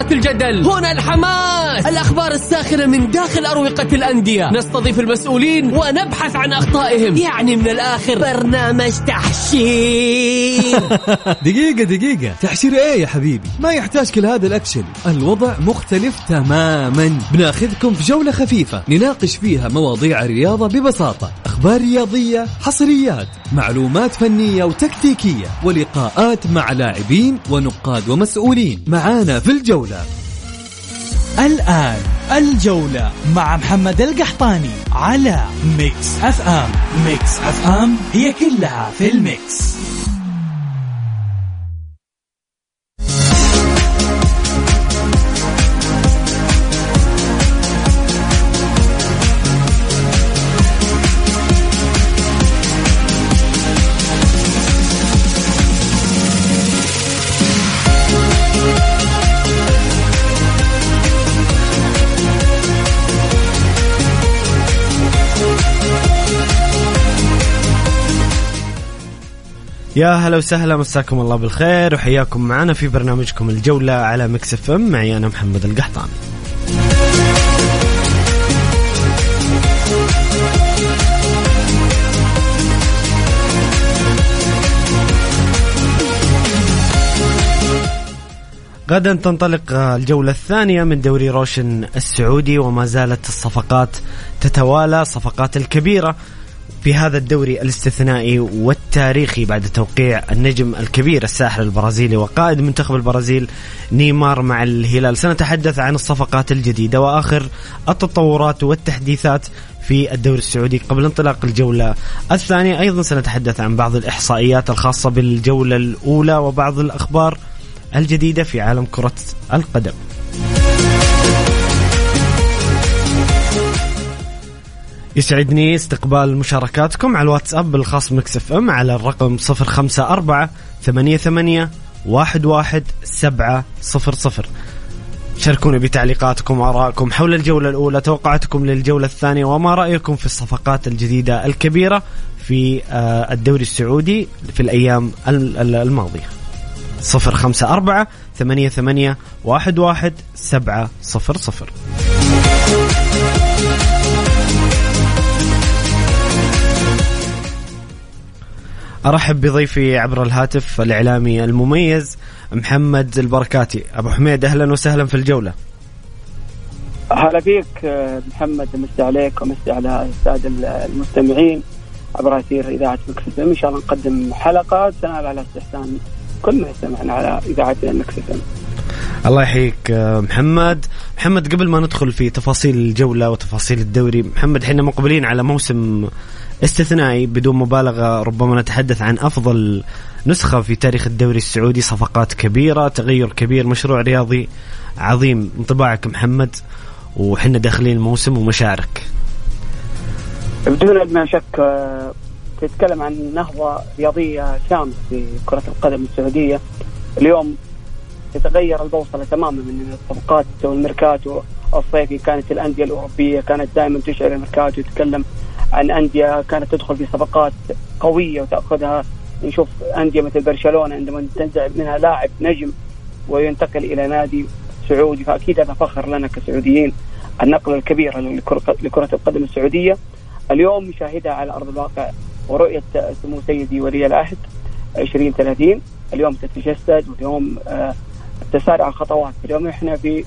الجدل، هنا الحماس، الأخبار الساخنة من داخل أروقة الأندية، نستضيف المسؤولين ونبحث عن أخطائهم. يعني من الآخر برنامج تحشير. دقيقة تحشير ايه يا حبيبي؟ ما يحتاج كل هذا الأكشن. الوضع مختلف تماما. بناخذكم في جولة خفيفة نناقش فيها مواضيع الرياضة ببساطة، أخبار رياضية، حصريات، معلومات فنية وتكتيكية، ولقاءات مع لاعبين ونقاد ومسؤولين. معانا في الجولة. الآن الجولة مع محمد القحطاني على ميكس اف ام. ميكس اف ام هي كلها في الميكس. يا هلا وسهلا، مساكم الله بالخير وحياكم معنا في برنامجكم الجولة على ميكس اف ام. معي أنا محمد القحطاني. غدا تنطلق الجولة الثانية من دوري روشن السعودي، وما زالت الصفقات تتوالى، صفقات الكبيرة في هذا الدوري الاستثنائي والتاريخي بعد توقيع النجم الكبير الساحر البرازيلي وقائد منتخب البرازيل نيمار مع الهلال. سنتحدث عن الصفقات الجديدة وآخر التطورات والتحديثات في الدوري السعودي قبل انطلاق الجولة الثانية. أيضا سنتحدث عن بعض الإحصائيات الخاصة بالجولة الأولى وبعض الأخبار الجديدة في عالم كرة القدم. يسعدني استقبال مشاركاتكم على الواتساب الخاص ميكس اف ام على الرقم 0548811700. شاركوني بتعليقاتكم وآرائكم حول الجولة الأولى، توقعاتكم للجولة الثانية، وما رأيكم في الصفقات الجديدة الكبيرة في الدوري السعودي في الأيام الماضية. 0548811700. أرحب بضيفي عبر الهاتف الإعلامي المميز محمد البركاتي. أبو حميد، أهلا وسهلا في الجولة. أهلا فيك محمد، مسي عليك ومسي على السادة المستمعين عبر أثير إذاعة ميكس اف ام. إن شاء الله نقدم حلقة تنال على استحسان كل ما يستمعنا على إذاعة ميكس اف ام. الله يحييك محمد. قبل ما ندخل في تفاصيل الجولة وتفاصيل الدوري، محمد حين مقبلين على موسم استثنائي بدون مبالغة، ربما نتحدث عن أفضل نسخة في تاريخ الدوري السعودي، صفقات كبيرة، تغير كبير، مشروع رياضي عظيم. انطباعك محمد وحنا داخلين الموسم ومشاعرك؟ بدون أدنى شك تتكلم عن نهضة رياضية شاملة في كرة القدم السعودية. اليوم تتغير البوصلة تماما من الصفقات والميركاتو الصيفي. كانت الأندية الأوروبية كانت دائما تشعر الميركاتو، تتكلم عن أندية كانت تدخل في صفقات قوية وتأخذها. نشوف أندية مثل برشلونة عندما تنزع منها لاعب نجم وينتقل إلى نادي سعودي، فأكيد هذا فخر لنا كسعوديين. النقلة الكبيرة لكرة القدم السعودية اليوم نشاهدها على أرض الواقع، ورؤية سمو سيدي ولي العهد 2030 اليوم تتجسد، واليوم تسارع الخطوات. اليوم إحنا في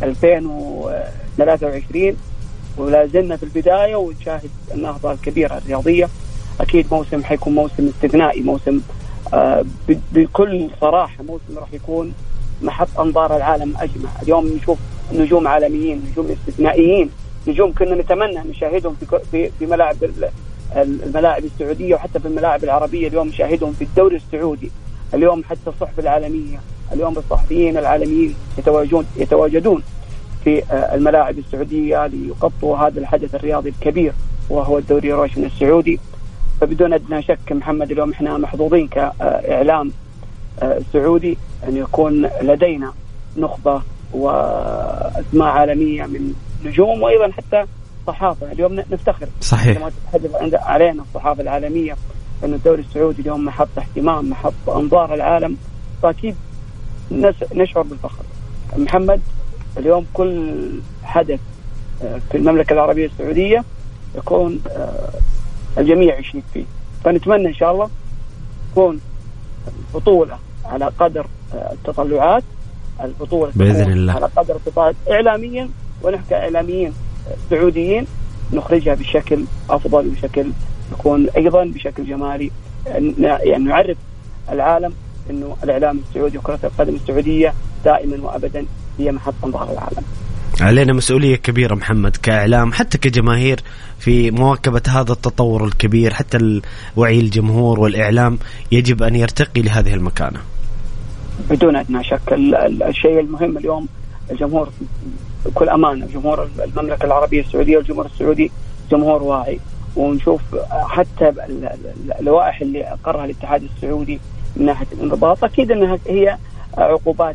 2023 ولا زلنا في البداية ونشاهد النهضة الكبيرة الرياضية. أكيد موسم حيكون موسم استثنائي، موسم بكل صراحة موسم راح يكون محط أنظار العالم أجمع. اليوم نشوف نجوم عالميين، نجوم استثنائيين، نجوم كنا نتمنى نشاهدهم في ملاعب الملاعب السعودية وحتى في الملاعب العربية. اليوم نشاهدهم في الدوري السعودي. اليوم حتى الصحف العالمية، اليوم الصحفيين العالميين يتواجدون في الملاعب السعودية ليغطوا هذا الحدث الرياضي الكبير وهو الدوري روشن السعودي. فبدون أدنى شك محمد اليوم احنا محظوظين كإعلام سعودي أن يكون لدينا نخبة وأسماء عالمية من نجوم وأيضا حتى صحافة. اليوم نفتخر صحيح لما تتحدث علينا الصحافة العالمية أن الدوري السعودي اليوم محط اهتمام، محط أنظار العالم، فأكيد نشعر بالفخر. محمد اليوم كل حدث في المملكة العربية السعودية يكون الجميع يشارك فيه، فنتمنى إن شاء الله تكون البطولة على قدر التطلعات، البطولة بإذن الله على قدر التطلعات إعلاميا، ونحن كإعلاميين سعوديين نخرجها بشكل أفضل، وبشكل يكون أيضا بشكل جمالي، يعني نعرف العالم إنه الإعلام السعودي وكرة القدم السعودية دائما وأبدا هي محط أنظار العالم. علينا مسؤولية كبيرة محمد كإعلام حتى كجماهير في مواكبة هذا التطور الكبير، حتى وعي الجمهور والإعلام يجب أن يرتقي لهذه المكانة بدون أدنى شك. الشيء المهم اليوم الجمهور بكل أمانة، جمهور المملكة العربية السعودية والجمهور السعودي جمهور واعي، ونشوف حتى اللوائح اللي أقرها الاتحاد السعودي من ناحية الانضباط أكيد أنها هي عقوبات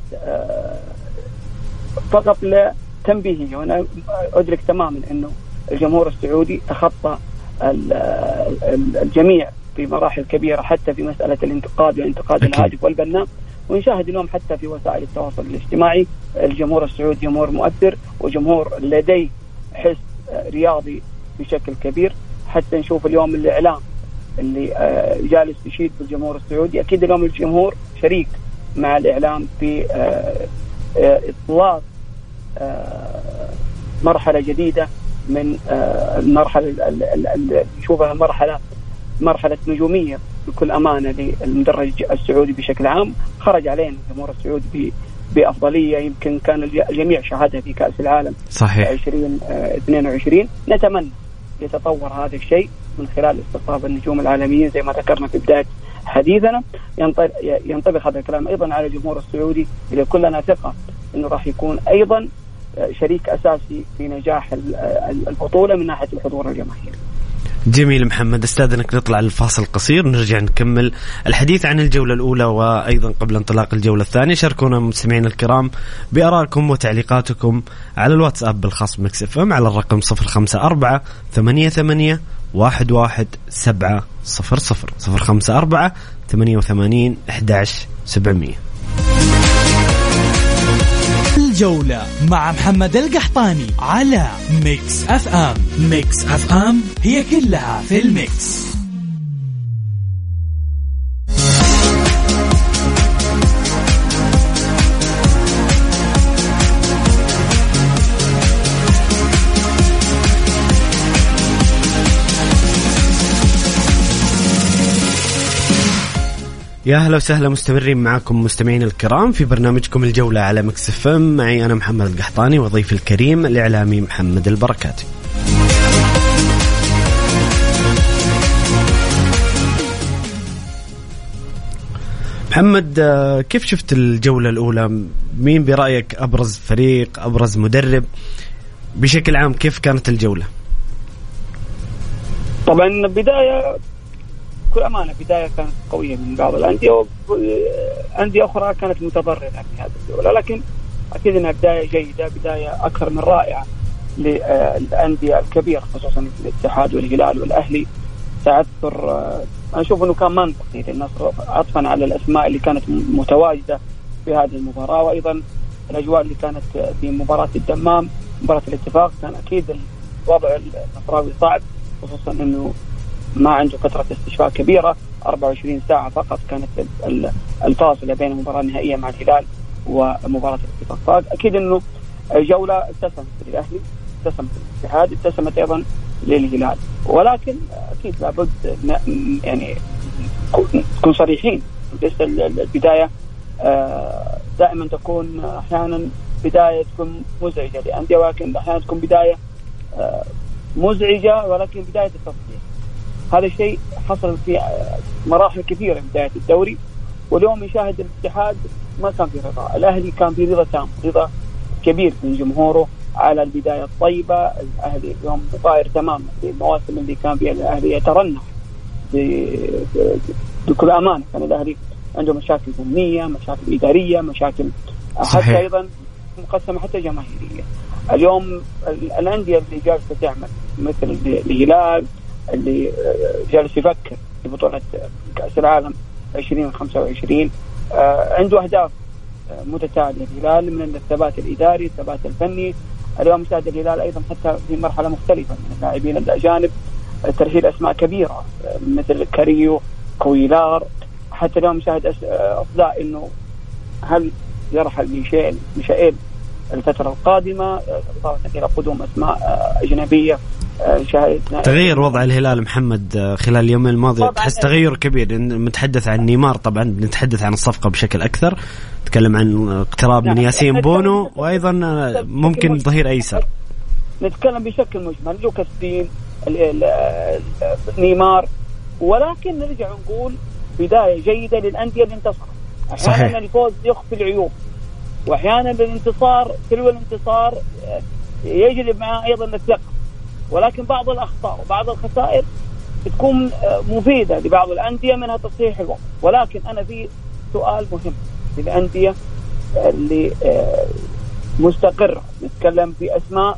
فقط لتنبيهية، وأنا أدرك تماما أنه الجمهور السعودي تخطى الجميع في مراحل كبيرة، حتى في مسألة الانتقاد والانتقاد الهادف والبناء. ونشاهد اليوم حتى في وسائل التواصل الاجتماعي الجمهور السعودي جمهور مؤثر، وجمهور لديه حس رياضي بشكل كبير. حتى نشوف اليوم الإعلام اللي جالس يشيد بالجمهور السعودي، أكيد اليوم الجمهور شريك مع الإعلام في إطلاق مرحلة جديدة من المرحلة اللي نشوفها مرحلة نجومية بكل أمانة للمدرج السعودي بشكل عام. خرج علينا الجمهور السعودي بأفضلية يمكن كان الجميع شاهدها في كأس العالم صحيح 2022. نتمنى يتطور هذا الشيء من خلال استقطاب النجوم العالميين زي ما ذكرنا في بداية حديثنا. ينطبق هذا الكلام أيضا على الجمهور السعودي اللي كلنا ثقة أنه راح يكون أيضا شريك أساسي في نجاح البطولة من ناحية الحضور الجماهيري. جميل محمد، استاذنك نطلع الفاصل قصير ونرجع نكمل الحديث عن الجولة الأولى وأيضا قبل انطلاق الجولة الثانية. شاركونا مستمعين الكرام بآرائكم وتعليقاتكم على الواتساب بالخاص ميكس اف ام على الرقم 054 88 11700 054 88 11700. الجولة مع محمد القحطاني على ميكس اف ام. ميكس اف ام هي كلها في الميكس. يا أهلا وسهلا، مستمرين معكم مستمعين الكرام في برنامجكم الجولة على ميكس اف ام. معي أنا محمد القحطاني وضيفي الكريم الإعلامي محمد البركاتي. محمد، كيف شفت الجولة الأولى؟ مين برأيك أبرز فريق، أبرز مدرب بشكل عام؟ كيف كانت الجولة؟ طبعا بداية بكل أمانة بداية كانت قوية من بعض الأندية، وأندية أخرى كانت متضررة في هذه الجولة، لكن أكيد أنها بداية جيدة، بداية أكثر من رائعة للأندية الكبيرة خصوصا الاتحاد والهلال والأهلي. تعثر أنا أشوف أنه كان منطقي للنصر عطفا على الأسماء اللي كانت متواجدة في هذه المباراة، وأيضا الأجواء اللي كانت في مباراة الدمام مباراة الاتفاق. كان أكيد الوضع النصراوي صعب، خصوصا أنه ما عنده فترة استشفاء كبيرة، 24 ساعة فقط كانت الفاصلة بين المباراة النهائية مع الهلال ومباراة الاتفاق. أكيد أنه الجولة ابتسمت للأهلي، ابتسمت للاتحاد، ابتسمت أيضا للهلال، ولكن أكيد لابد يعني نكون صريحين. لسه البداية دائما تكون أحيانا بداية تكون مزعجة لأندية، ولكن أحيانا تكون بداية مزعجة ولكن بداية التصحيح. هذا الشيء حصل في مراحل كثيرة في بداية الدوري، واليوم يشاهد الاتحاد ما كان في رضا، الأهلي كان في رضا تام، رضا كبير من جمهوره على البداية الطيبة. الأهلي اليوم مغاير تماما للمواسم اللي كان فيها الأهلي يترنح بكل أمانة. كان الأهلي عنده مشاكل فنية، مشاكل إدارية، مشاكل حتى أيضا مقسمة حتى جماهيرية. اليوم الأندية اللي جالسة تعمل مثل الهلال اللي جالس يفكر في بطولة كأس العالم 2025 عنده أهداف متتالية الهلال من الثبات الإداري، الثبات الفني. اليوم شاهد الهلال أيضا حتى في مرحلة مختلفة من اللاعبين الأجانب ترحيل أسماء كبيرة مثل كاريو، كويلار. حتى اليوم شاهد أصداء إنه هل يرحل ميشائيل الفترة القادمة، صارت إلى قدوم أسماء أجنبية. تغير وضع الهلال محمد خلال اليوم الماضي، تحس تغير كبير. نتحدث عن نيمار طبعا، بنتحدث عن الصفقة بشكل أكثر، نتكلم عن اقتراب من ياسين بونو، وأيضا ممكن ظهير أيسر. نتكلم بشكل مجمل لوكاس دين، نيمار. ولكن نرجع نقول بداية جيدة للأندية اللي انتصرت. أحيانا الفوز يخفي العيوب، وأحيانا الانتصار تلو الانتصار يجلب معه أيضا الثقة. ولكن بعض الأخطاء وبعض الخسائر تكون مفيدة لبعض الأندية، منها تصحيح الوضع. ولكن أنا في سؤال مهم للأندية اللي مستقرة، نتكلم في أسماء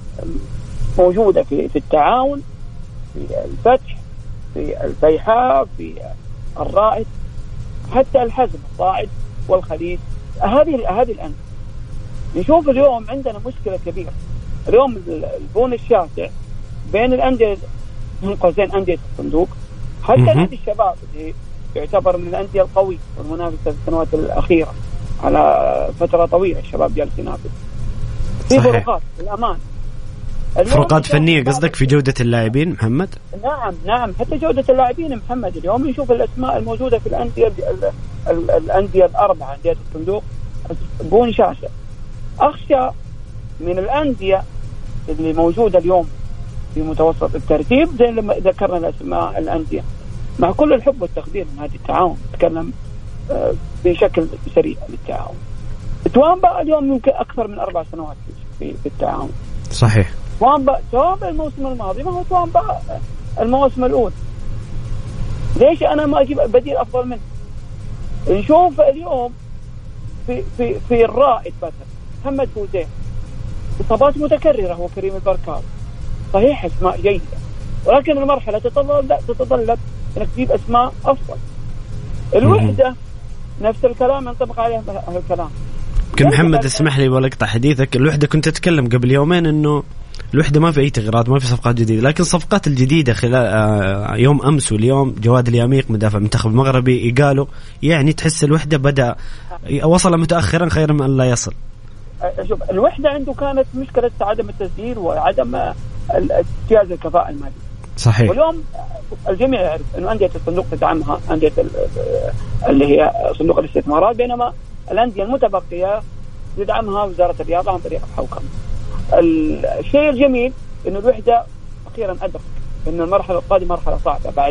موجودة في التعاون، في الفتح، في الفيحاء، في الرائد، حتى الحزم الصاعد والخليج. هذه الأندية نشوف اليوم عندنا مشكلة كبيرة. اليوم البون الشاسع بين الأندية من قوسين أندية الصندوق، حتى نادي الشباب اللي يعتبر من الأندية القوية والمنافسة في السنوات الأخيرة على فترة طويلة الشباب جالس ينافس في فروقات الأمان، فروقات فنية قصدك في جودة اللاعبين محمد؟ نعم حتى جودة اللاعبين محمد. اليوم نشوف الأسماء الموجودة في الأندية الأربعة أندية الصندوق بون شاسع. أخشى من الأندية اللي موجودة اليوم في متوسط الترتيب زي لما ذكرنا الأسماء الأندية، مع كل الحب والتقدير من هذه التعاون، نتكلم بشكل سريع للتعاون. توامبا اليوم يمكن أكثر من 4 سنوات في التعاون. صحيح. توامبا الموسم الماضي ما هو توامبا الموسم الأول. ليش أنا ما أجيب بديل أفضل منه؟ نشوف اليوم في الرائد مثلا محمد فوزين، إصابات متكررة وكريم البركات، صحيح أسماء جيدة، ولكن المرحلة تتطلب أنك تجيب أسماء أفضل. الوحدة نفس الكلام ينطبق عليها الكلام. يمكن محمد اسمح لي ولا اقطع حديثك، الوحدة كنت أتكلم قبل يومين إنه الوحدة ما في أي تغييرات، ما في صفقات جديدة، لكن الصفقات الجديدة خلال يوم أمس واليوم جواد الياميق مدافع المنتخب المغربي قالوا يعني تحس الوحدة بدأ وصل متأخرا خير من أن لا يصل. شوف الوحدة عنده كانت مشكلة عدم التسجيل وعدم اجتياز الكفاءة المالية. صحيح. واليوم الجميع يعرف إنه أندية الصندوق تدعمها أندية اللي هي صندوق الاستثمارات، بينما الأندية المتبقية تدعمها وزارة الرياضة عن طريق الحوكمة. الشيء الجميل إنه الوحدة أخيرا أدرك إنه المرحلة القادمة مرحلة صعبة بعد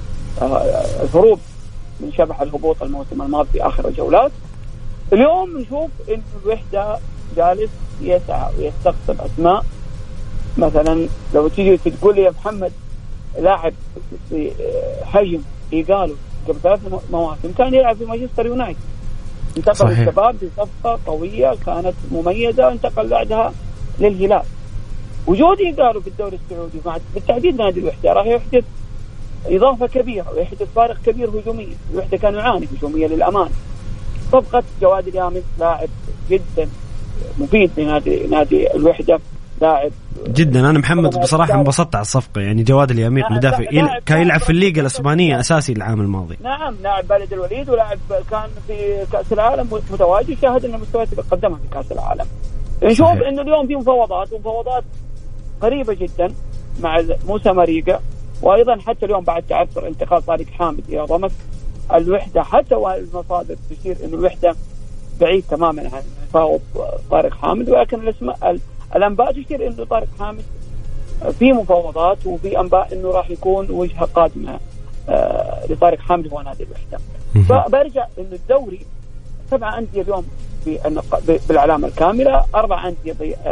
الهروب من شبح الهبوط الموسم الماضي في آخر الجولات. اليوم نشوف إن الوحدة جالس يسعى ويستقطب أسماء. مثلا لو تيجي تقول لي يا محمد لاعب في حجم إيجالو قبل 3 مواسم كان يلعب في مانشستر يونايتد، انتقل الشباب بصفقة قوية كانت مميزة، انتقل بعدها للهلال. وجود إيجالو في الدوري السعودي بالتحديد نادي الوحدة راح يحدث إضافة كبيرة ويحدث فارق كبير هجوميا. الوحدة كان يعاني هجوميا للأمان. صفقة جواد الياميق لاعب جدا مفيد لنادي الوحدة، لاعب جدا. أنا محمد بصراحة انبسطت على الصفقة، يعني جواد الياميق مدافع كان يلعب في الليغا الإسبانية أساسي العام الماضي. نعم لاعب بلد الوليد، ولاعب كان في كأس العالم متواجد، شاهد أن مستوياته قدمها في كأس العالم. نشوف إنه اليوم في مفاوضات قريبة جدا مع موسى ماريجا، وأيضا حتى اليوم بعد تعثر انتقال طارق حامد إلى ضمك الوحدة، حتى والمصادر تشير إنه الوحدة بعيد تماما عن مفاوض طارق حامد، ولكن الأنباء تشير إنه طارق حامد في مفاوضات، وفي أنباء إنه راح يكون وجهة قادمة لطارق حامد هو نادي الوحدة. فبرجع إنه الدوري 7 أندية اليوم بالعلامة الكاملة، 4 أندية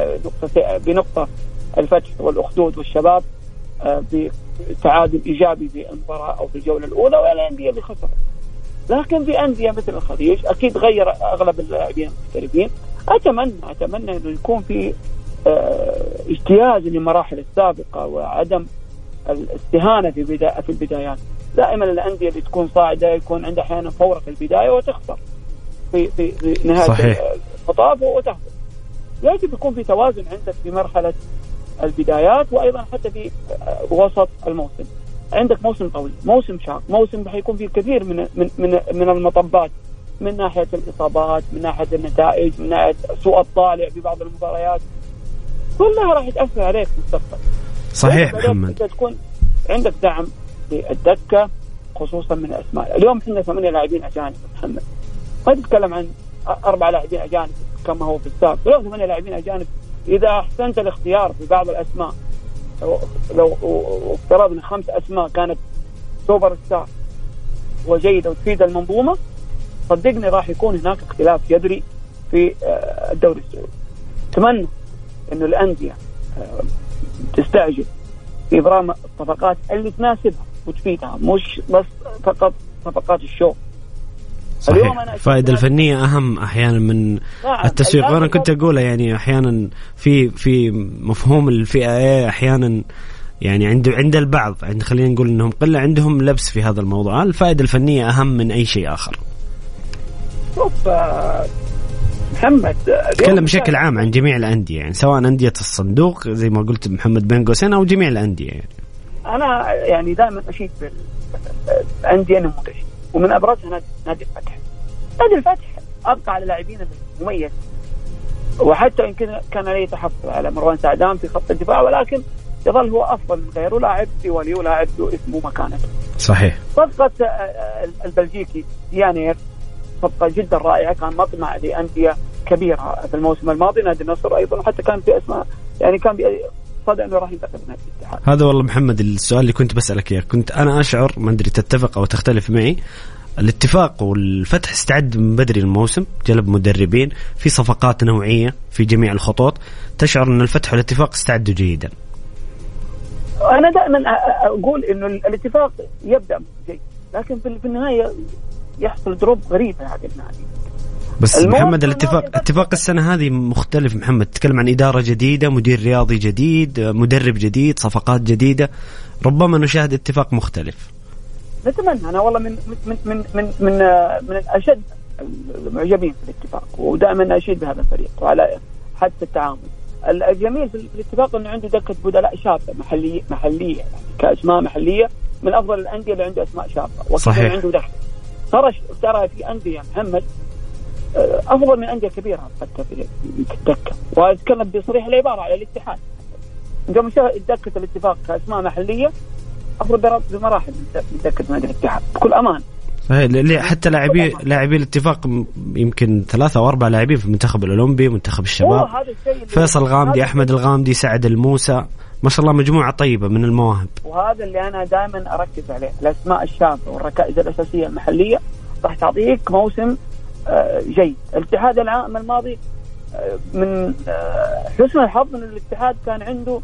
بنقطة الفتح والأخدود والشباب بتعادل إيجابي في المباراة أو في الجولة الأولى، والأندية اللي خسرت. لكن في أندية مثل الخليج أكيد غير أغلب اللاعبين المحترفين. أتمنى إنه يكون في اجتياز للمراحل السابقة وعدم الاستهانة في البدايات. دائما الأندية اللي تكون صاعدة يكون عندها أحيانا فورة في البداية وتخسر. في نهاية المطاف وتهبط. يجب يكون في توازن عندك في مرحلة البدايات وأيضا حتى في وسط الموسم. عندك موسم طويل، موسم شاق، موسم حيكون فيه كثير من المطبات، من ناحية الإصابات، من ناحية النتائج، من ناحية سوء الطالع في بعض المباريات، كلها راح تأثر عليك مستقبلا. صحيح محمد. تكون عندك دعم للدكة خصوصا من الأسماء. اليوم احنا 8 لاعبين أجانب محمد، ما تتكلم عن 4 لاعبين أجانب كما هو في السابق. اليوم 8 لاعبين أجانب، إذا أحسنت الاختيار في بعض الأسماء، لو افترضنا 5 أسماء كانت سوبر ستار وجيدة وتفيد المنظومة، صدقني راح يكون هناك اختلاف جذري في الدوري السعودي. أتمنى إنه الأندية تستعجل في إبرام الصفقات اللي تناسبها وتفيدها، مش بس فقط صفقات الشو. اليوم أنا الفائدة الفنية أهم أحيانا من التسويق. وأنا كنت أقولها يعني أحيانا في مفهوم الفئة أحيانا يعني عند البعض، خلينا نقول إنهم قلة عندهم لبس في هذا الموضوع. الفائدة الفنية أهم من أي شيء آخر. شوف محمد، تكلم بشكل عام عن جميع الأندية، يعني سواء أندية الصندوق زي ما قلت محمد بن قوسين أو جميع الأندية. يعني أنا يعني دائما أشيد بالأندية النموذجية، ومن أبرزها نادي الفتح. نادي الفتح أبقى على لاعبين مميز، وحتى يمكن كان عليه تحفظ على مروان سعدان في خط الدفاع، ولكن يظل هو أفضل من غيره، لاعب سوالي ولاعب له اسمه مكانته. صحيح. صفقة البلجيكي ديانير صفقة جدا رائعة، كان مطمع لأندية كبيرة في الموسم الماضي، نادي النصر أيضا، وحتى كان في أسماء يعني كان صدق أنه راح ينتقل من الاتحاد. هذا والله محمد السؤال اللي كنت بسألك إياه، كنت أنا أشعر، ما أدري تتفق أو تختلف معي، الاتفاق والفتح استعد من بدري الموسم، جلب مدربين، في صفقات نوعية في جميع الخطوط. تشعر أن الفتح والاتفاق استعدوا جيدا؟ أنا دائما أقول إنه الاتفاق يبدأ جيد، لكن في النهاية يحصل دروب غريب هذا النادي. بس محمد اتفاق السنة هذه مختلف محمد، تتكلم عن إدارة جديدة، مدير رياضي جديد، مدرب جديد، صفقات جديدة، ربما نشاهد اتفاق مختلف. نتمنى. أنا والله من من من من من, من أشد المعجبين في الاتفاق، ودائما أشيد بهذا الفريق وعلى حتى التعامل. الجميل في الاتفاق إنه عنده دكة بدلاء شابة محلية يعني كأسماء محلية، من أفضل الأندية اللي عنده أسماء شابة. صحيح. عنده دكة ترى في أندية محمد أفضل من أندية كبيرة حتى في الدكة، وأتكلم بصريح العبارة على الاتحاد. عندما شاهد دكة الاتفاق كأسماء محلية أفضل بمراحل من دكة نادي الاتحاد بكل أمان. صحيح. حتى لاعبي الاتفاق يمكن 3 أو 4 لاعبين في المنتخب الأولمبي، منتخب الشباب، فيصل الغامدي، أحمد الغامدي، سعد الموسى، ما شاء الله مجموعة طيبة من المواهب. وهذا اللي أنا دائما أركز عليه، الأسماء الشابة والركائز الأساسية المحلية راح تعطيك موسم جيد. الاتحاد العام الماضي من حسن الحظ أن الاتحاد كان عنده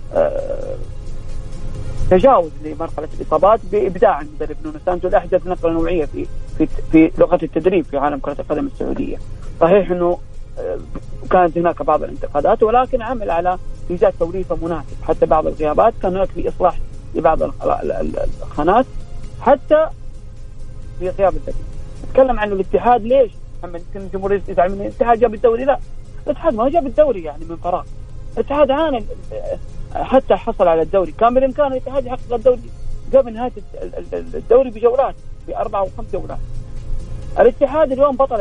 تجاوز لمرحلة الإصابات بإبداع المدرب نونو سانتو، أحدث نقلة نوعية في لغة التدريب في عالم كرة القدم السعودية. صحيح أنه كانت هناك بعض الانتقادات، ولكن عمل على إيجاد توليفة مناسب، حتى بعض الغيابات كان هناك في إصلاح لبعض الخانات حتى في غياب التدريب. نتكلم عن الاتحاد ليش محمد؟ يمكن الجمهور يزعل من الاتحاد جاب الدوري، لا، الاتحاد ما جاب الدوري يعني من فراغ. الاتحاد عانى حتى حصل على الدوري، كان بالإمكان الاتحاد يحقق الدوري قبل نهاية الدوري بجولات، ب4 أو 5 جولات. الاتحاد اليوم بطل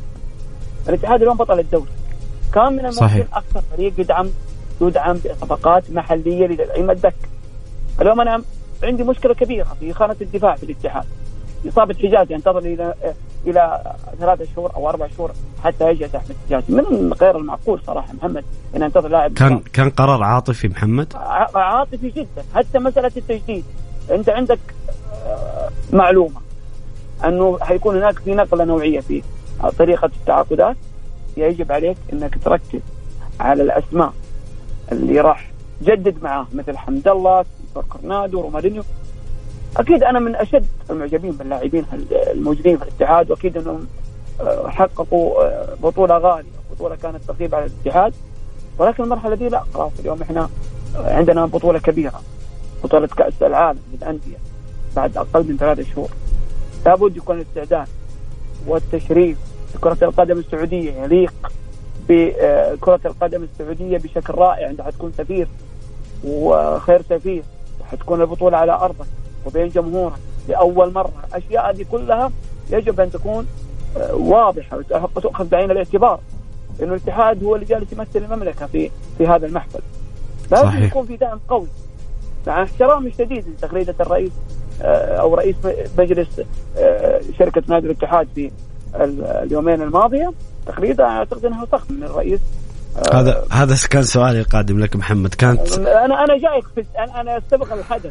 الدوري، كان من الممكن أكثر فريق يدعم بصفقات محلية لدعم الدك. اليوم أنا عندي مشكلة كبيرة في خانة الدفاع في الاتحاد. إصابة حجازي ينتظر إلى 3 شهور أو 4 شهور حتى يجي أحمد حجازي، من غير المعقول صراحة محمد إن ينتظر لاعب. كان قرار عاطفي محمد، عاطفي جدا. حتى مسألة التجديد، أنت عندك معلومة أنه حيكون هناك في نقلة نوعية في طريقة التعاقدات، يجب عليك أنك تركز على الأسماء اللي راح جدد معاه، مثل حمد الله، كورنادو، رومارينيو. أكيد أنا من أشد المعجبين باللاعبين الموجودين في الاتحاد، وأكيد أنهم حققوا بطولة غالية، بطولة كانت تقريبا على الاتحاد، ولكن المرحلة دي لا، خلاص اليوم إحنا عندنا بطولة كبيرة، بطولة كأس العالم للأندية بعد أقل من 3 شهور. لابد يكون الاستعداد والتشريف كرة القدم السعودية، يليق بكرة القدم السعودية بشكل رائع. عندها حتكون سفير وخير سفير، وحتكون البطولة على أرضك وبين جمهورك لأول مرة. أشياء هذه كلها يجب أن تكون واضحة وتأخذ بعين الاعتبار، إنه الاتحاد هو اللي جالس يمثل المملكة في هذا المحفل. لازم يكون في دعم قوي مع احترامي الشديد لتغريدة الرئيس أو رئيس مجلس شركة نادي الاتحاد في اليومين الماضية. تغريدة أعتقد أنها سخط من الرئيس. هذا كان سؤالي القادم لك محمد. كانت أنا جايك أنا أستبق الحدث.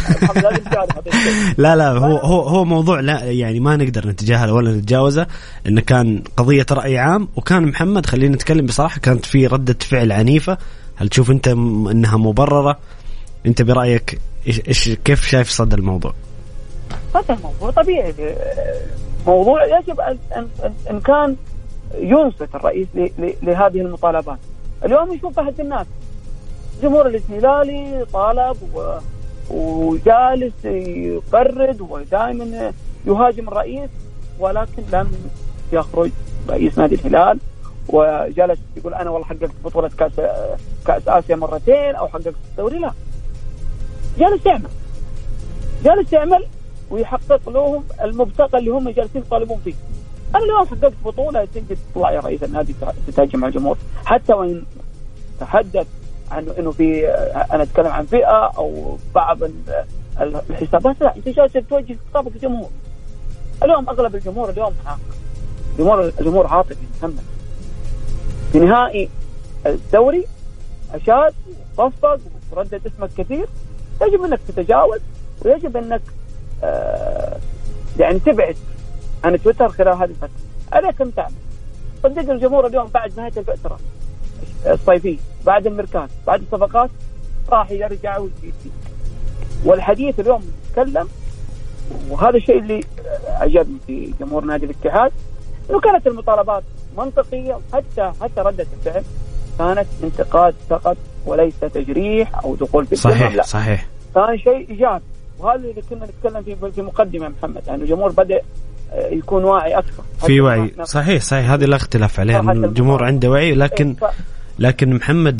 لا هو موضوع لا يعني ما نقدر نتجاهله ولا نتجاوزه، إنه كان قضية رأي عام، وكان محمد خلينا نتكلم بصراحة كانت في ردة فعل عنيفة. هل تشوف أنت إنها مبررة؟ أنت برأيك كيف شايف صدى الموضوع؟ هذا الموضوع طبيعي، موضوع يجب أن كان ينصت الرئيس لهذه المطالبات. اليوم يشوف أحد الناس جمهور الهلالي طالب وجالس يقرد ودائما يهاجم الرئيس، ولكن لم يخرج رئيس نادي الهلال وجلس يقول أنا والله حققت بطولة كأس آسيا مرتين أو حققت الدوري. لا، جالس يعمل ويحقق لهم المبتغى اللي هم جالسين يطالبون فيه. أنا اليوم حققت بطولة، تجي تطلع يا رئيس النادي تتهاجم مع الجمهور، حتى وإن تحدث عن إنه في أنا أتكلم عن فئة أو بعض الحسابات. لا، أنت جالس توجه خطابك للجمهور. اليوم أغلب الجمهور اليوم الجمهور عاطفي محمد. في نهائي الدوري أشاد وصفق وردد اسمك كثير، يجب أنك تتجاوز ويجب أنك يعني تبعد عن تويتر خلال هذه الفترة. أنا كنت تعمل صدق الجمهور اليوم بعد نهاية الفترة الصيفية، بعد الميركات، بعد الصفقات، راح يرجع ويجي. والحديث اليوم نتكلم، وهذا الشيء اللي عجبني في جمهور نادي الاتحاد، إنه كانت المطالبات منطقية، حتى ردة الفعل كانت انتقاد فقط وليس تجريح أو دخول في صحيح كان شيء إيجابي. وهذا اللي كنا نتكلم فيه في مقدمة محمد، يعني الجمهور بدأ يكون واعي أكثر في وعي. صحيح هذه لا اختلاف عليها، الجمهور عنده وعي. لكن محمد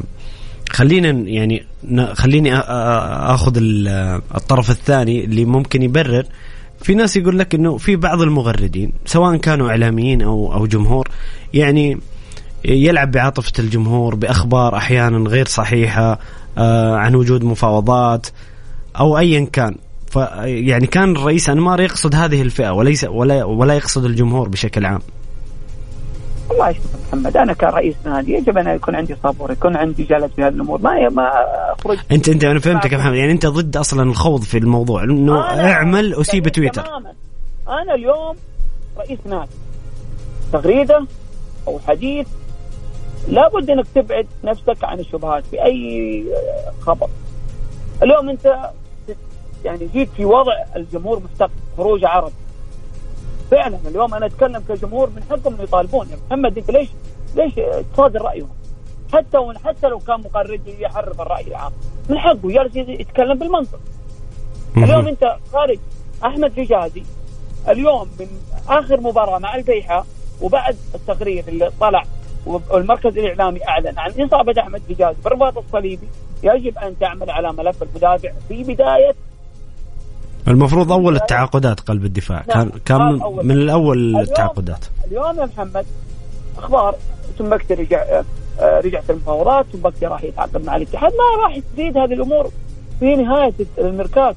خليني أخذ الطرف الثاني اللي ممكن يبرر. في ناس يقول لك إنه في بعض المغردين سواء كانوا إعلاميين أو جمهور يعني يلعب بعاطفة الجمهور بأخبار أحيانا غير صحيحة عن وجود مفاوضات أو أيا كان. يعني كان الرئيس أنمار يقصد هذه الفئة ولا يقصد الجمهور بشكل عام. والله شوف محمد، أنا كرئيس نادي يجب أن يكون عندي صبر، يكون عندي جلد في هذه الأمور، ما أخرج. أنت أنا فهمتك يا محمد، يعني أنت ضد أصلا الخوض في الموضوع، إنه اعمل وسيب تويتر. تماما. أنا اليوم رئيس نادي، تغريدة أو حديث لابد أنك تبعد نفسك عن الشبهات في أي خبر. اليوم أنت يعني جيت في وضع الجمهور مستقبل خروج عرب فعلا. اليوم أنا أتكلم كجمهور، من حقهم أن يطالبون. يا محمد أنت ليش تصادر رأيهم؟ حتى لو كان مقرر يحرف الرأي العام، من حقه يجلس يتكلم بالمنطق. اليوم أنت خارج أحمد حجازي اليوم من آخر مباراة مع البيحة، وبعد التقرير اللي طلع والمركز الإعلامي أعلن عن إصابة أحمد حجازي بالرباط الصليبي، يجب أن تعمل على ملف المدافع في بداية. المفروض أول التعاقدات قلب الدفاع كان من الأول التعاقدات. اليوم يا محمد أخبار تنبكتي رجعت المفاوضات، تنبكتي راح يتعاقد مع الاتحاد، ما راح تزيد هذه الأمور في نهاية الميركات.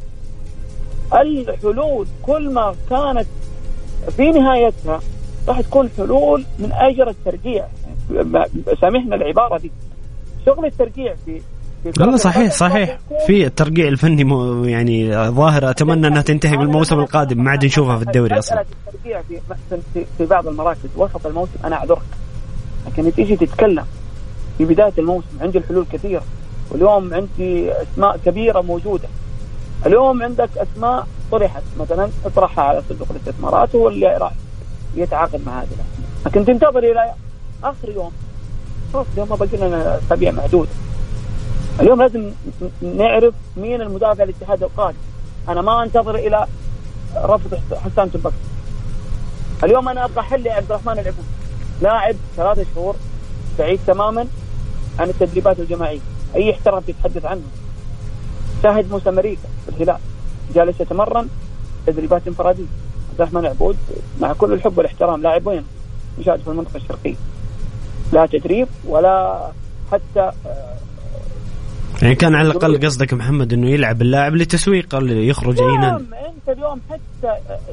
الحلول كل ما كانت في نهايتها راح تكون حلول من أجل الترجيع. سامحنا العبارة دي، شغل الترجيع في لا صحيح في الترجيع الفني يعني ظاهرة أتمنى أنها تنتهي بالموسم القادم، ما عاد نشوفها في الدوري أصلا. الترجيع في بعض المراكز وسط الموسم أنا أعذرك، لكن تيجي تتكلم في بداية الموسم عندي الحلول كثيرة، واليوم عندي أسماء كبيرة موجودة. اليوم عندك أسماء طرحت مثلا تطرحها على صندوق الاستثمارات، هو اللي راح يتعاقد مع هذا، لكن تنتظر إلى آخر يوم. شوف اليوم ما بقي لنا أسابيع معدودة. اليوم لازم نعرف مين المدافع الاتحاد القادم. أنا ما أنتظر إلى رفض حسان تنبكتي. اليوم أنا أبغى أحل عبد الرحمن العبود، لاعب 3 شهور بعيد تماما عن التدريبات الجماعية، أي احتراف تتحدث عنه. شاهد موسى مريكا في الهلال جالس يتمرن تدريبات انفرادية. عبد الرحمن العبود مع كل الحب والاحترام لاعب وين يشاهد في المنطقة الشرقية، لا تدريب ولا حتى يعني كان على الأقل قصدك محمد إنه يلعب اللاعب لتسويق اللي يخرج أي نادي. أنت اليوم حتى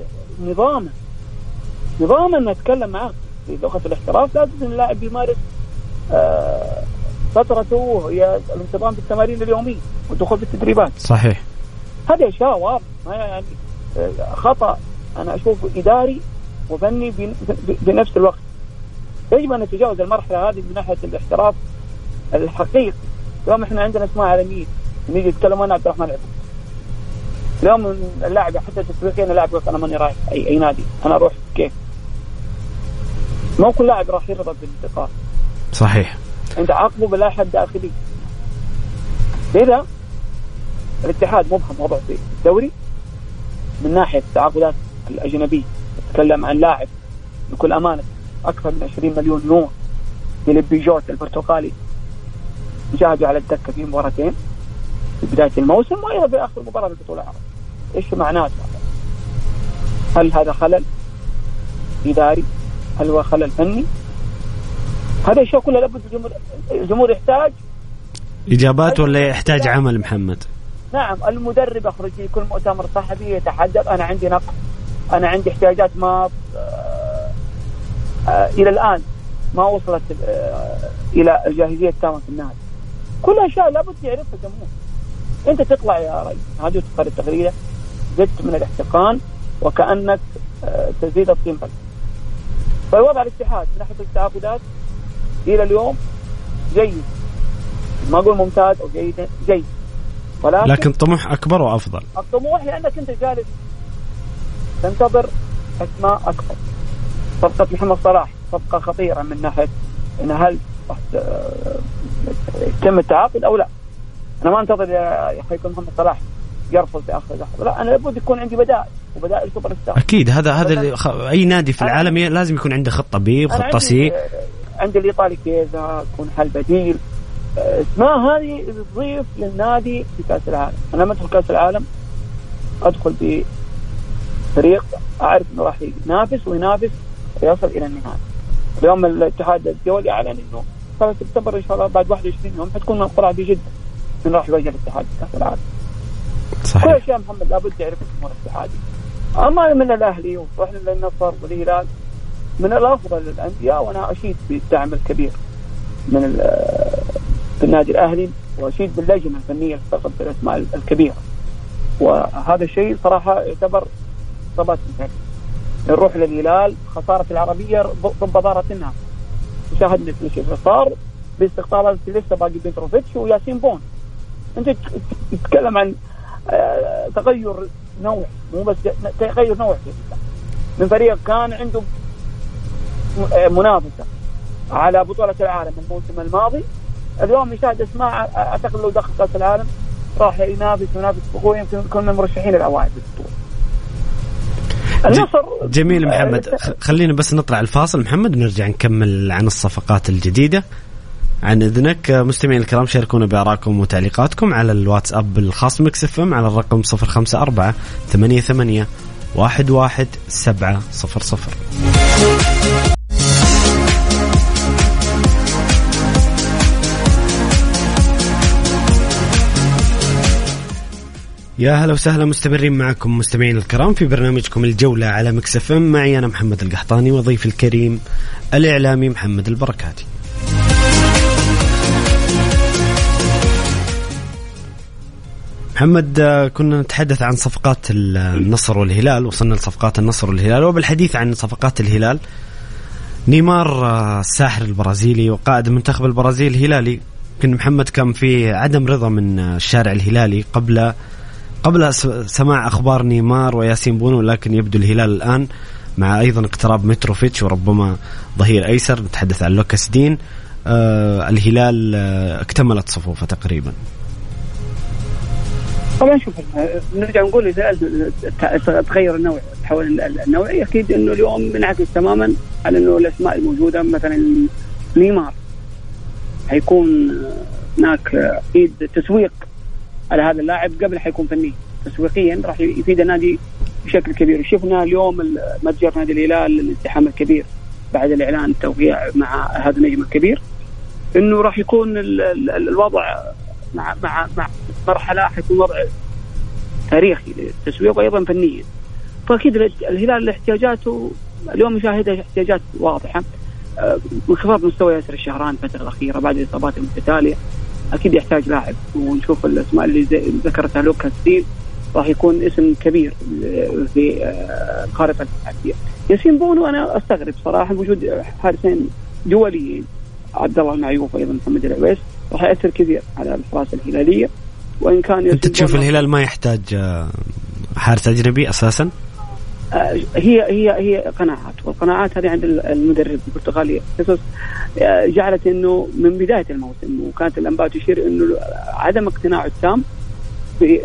نظاما نتكلم معاه في لغة الاحتراف، لازم اللاعب يمارس فترته هي الانتظام بالتمارين اليومية والدخول في التدريبات. صحيح. هذه أشياء واضحة، ما يعني خطأ أنا أشوفه إداري وفني بنفس الوقت. يجب أن نتجاوز المرحلة هذه من ناحية الاحتراف الحقيقي. اليوم إحنا عندنا اسماء عالمية نيجي نتكلم عن عبد الرحمن العبود. اليوم اللاعب حتى تسويقيا اللاعب يقول أنا ماني رايح أي نادي، أنا أروح كيف؟ ما كل لاعب راح يرضى بالانتقال. صحيح. أنت عاقبه باللائحة الداخلية. لذا الاتحاد مبهم وضع في الدوري من ناحية التعاقدات الأجنبية. تتكلم عن لاعب بكل أمانة أكثر من 20 مليون يورو، فيليبي جوت البرتغالي جاهدوا على الدكة في مباراتين في بداية الموسم وأيضا في آخر مباراة في البطولة العربية. إيش معناته؟ هل هذا خلل إداري؟ هل هو خلل فني؟ هذا الشيء كله لابد الجمهور يحتاج إجابات ولا يحتاج عمل محمد؟ نعم، المدرب أخرج في كل مؤتمر صحفي يتحدث أنا عندي نقص، أنا عندي احتياجات ما إلى الآن ما وصلت إلى الجاهزية التامة في النادي. كل أشياء لابد يعرفها الجمهور. أنت تطلع يا رجل هذه تقرر التغريدة زدت من الاحتقان وكأنك تزيد الطين بلد. فالوضع الاتحاد من ناحية التعاقدات إلى اليوم جيد، ما أقول ممتاز أو جيد، لكن طموح أكبر وأفضل. الطموح لأنك أنت جالس تنتظر أسماء أكبر. صفقة محمد صلاح صفقة خطيرة من ناحية إن هل يتم التعاقد أو لا. أنا ما أنتظر يا أخي يكون محمد صلاح يرفض في آخر لحظة، لا، أنا لابد يكون عندي بدائل سوبر ستار. أكيد هذا أي نادي في العالم لازم يكون عنده خطة بي وخطة سي. عندي الإيطالي كيزا يكون حل بديل. اسماء هذه تضيف للنادي في كأس العالم. أنا لما أدخل كأس العالم أدخل بفريق أعرف إنه راح ينافس وينافس ويصل إلى النهاية. اليوم الاتحاد الدولي أعلن إنه 3 سبتمبر إن شاء الله بعد 21 يوم حتكون منقرة بجدة من راح يواجه الاتحاد في كأس العالم. صحيح. كل شيء محمد لابد يعرف الجمهور الاتحادي. أما من الأهلي ورحنا للنصر والهلال من الأفضل للأندية، وأنا أشيد بالدعم الكبير من النادي الأهلي وأشيد باللجنة الفنية لتقدم الأسماء الكبيرة، وهذا الشيء صراحة يعتبر صبات مثالي. نروح للهلال خسارة العربية ضد ضارتنا، شاهدنا كل صار باستقطابات لسه باقي بنتروفيتش وياسين بون. أنت تتكلم عن تغير نوع، مو بس تغير نوع من فريق كان عنده منافسة على بطولة العالم الموسم الماضي، اليوم يشاهد اسماء أعتقد لو دخل كأس العالم راح ينافس بقوة، يمكن يكون من مرشحين الأوائل بالبطولة. النصر جميل محمد. خلينا بس نطلع الفاصل محمد ونرجع نكمل عن الصفقات الجديدة. عن إذنك مستمعين الكرام شاركونا بآرائكم وتعليقاتكم على الواتساب الخاص ميكس اف ام على الرقم 0548811700. يا هلا وسهلا، مستمرين معكم مستمعين الكرام في برنامجكم الجولة على ميكس اف ام. معي أنا محمد القحطاني وضيف الكريم الإعلامي محمد البركاتي. محمد، كنا نتحدث عن صفقات النصر والهلال، وصلنا لصفقات النصر والهلال، وبالحديث عن صفقات الهلال نيمار الساحر البرازيلي وقائد منتخب البرازيل الهلالي. يمكن محمد كان في عدم رضا من الشارع الهلالي قبل سماع أخبار نيمار وياسين بونو، لكن يبدو الهلال الآن مع أيضا اقتراب متروفيتش وربما ظهير أيسر، نتحدث عن لوكاس دين، الهلال اكتملت صفوفه تقريبا. طبعا شوف نرجع نقول إذا تغير النوع حول النوعية أكيد إنه اليوم منعكس تماما على إنه الأسماء الموجودة مثلا نيمار هيكون هناك أكيد تسويق على هذا اللاعب قبل حيكون فني تسويقيا راح يفيد النادي بشكل كبير. وشفنا اليوم متجر نادي الهلال الازدحام الكبير بعد الإعلان التوقيع مع هذا النجم الكبير إنه راح يكون الوضع مع مرحلة حيكون وضع تاريخي للتسويق وأيضا فنيا. فأكيد الهلال احتياجاته اليوم مشاهدة احتياجات واضحة. انخفاض مستوى ياسر الشهران الفترة الأخيرة بعد الإصابات المتتالية أكيد يحتاج لاعب، ونشوف الأسماء اللي ذكرتها لوكاس ديل راح يكون اسم كبير في خارطة التحديات. ياسين بونو أنا أستغرب صراحة وجود حارسين دوليين عبد الله المعيوف وأيضا محمد العويس راح يأثر كثير على الحراس الهلالية. وإن كان أنت تشوف الهلال ما يحتاج حارس أجنبي أساسا؟ هي قناعات، والقناعات هذه عند المدرب البرتغالي جعلت انه من بدايه الموسم وكانت الانباء تشير انه عدم اقتناعه التام في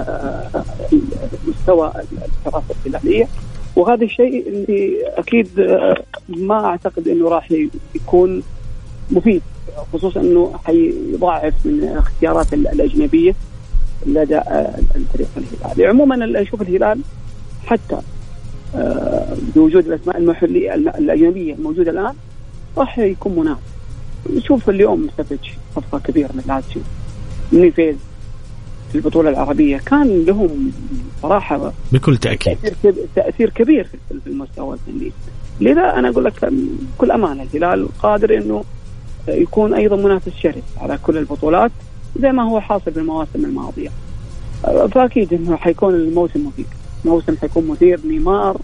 مستوى الحراسه الهلاليه، وهذا الشيء اللي اكيد ما اعتقد انه راح يكون مفيد، خصوصا انه حيضاعف من اختيارات الاجنبيه لدى الفريق الهلالي. عموما اشوف الهلال حتى بوجود الأسماء المحلية الأجنبية الموجودة الآن راح يكون منافس. نشوف اليوم سافيتش صفقة كبيرة من لاتسيو، نيفيز في البطولة العربية كان لهم صراحة بكل تأكيد تأثير كبير في المستوى الفني. لذا أنا أقول لك بكل أمانة الهلال قادر إنه يكون أيضا منافس شرس على كل البطولات زي ما هو حاصل بالمواسم الماضية. فأكيد إنه حيكون الموسم مفيد، موسم حيكون مثير. نيمار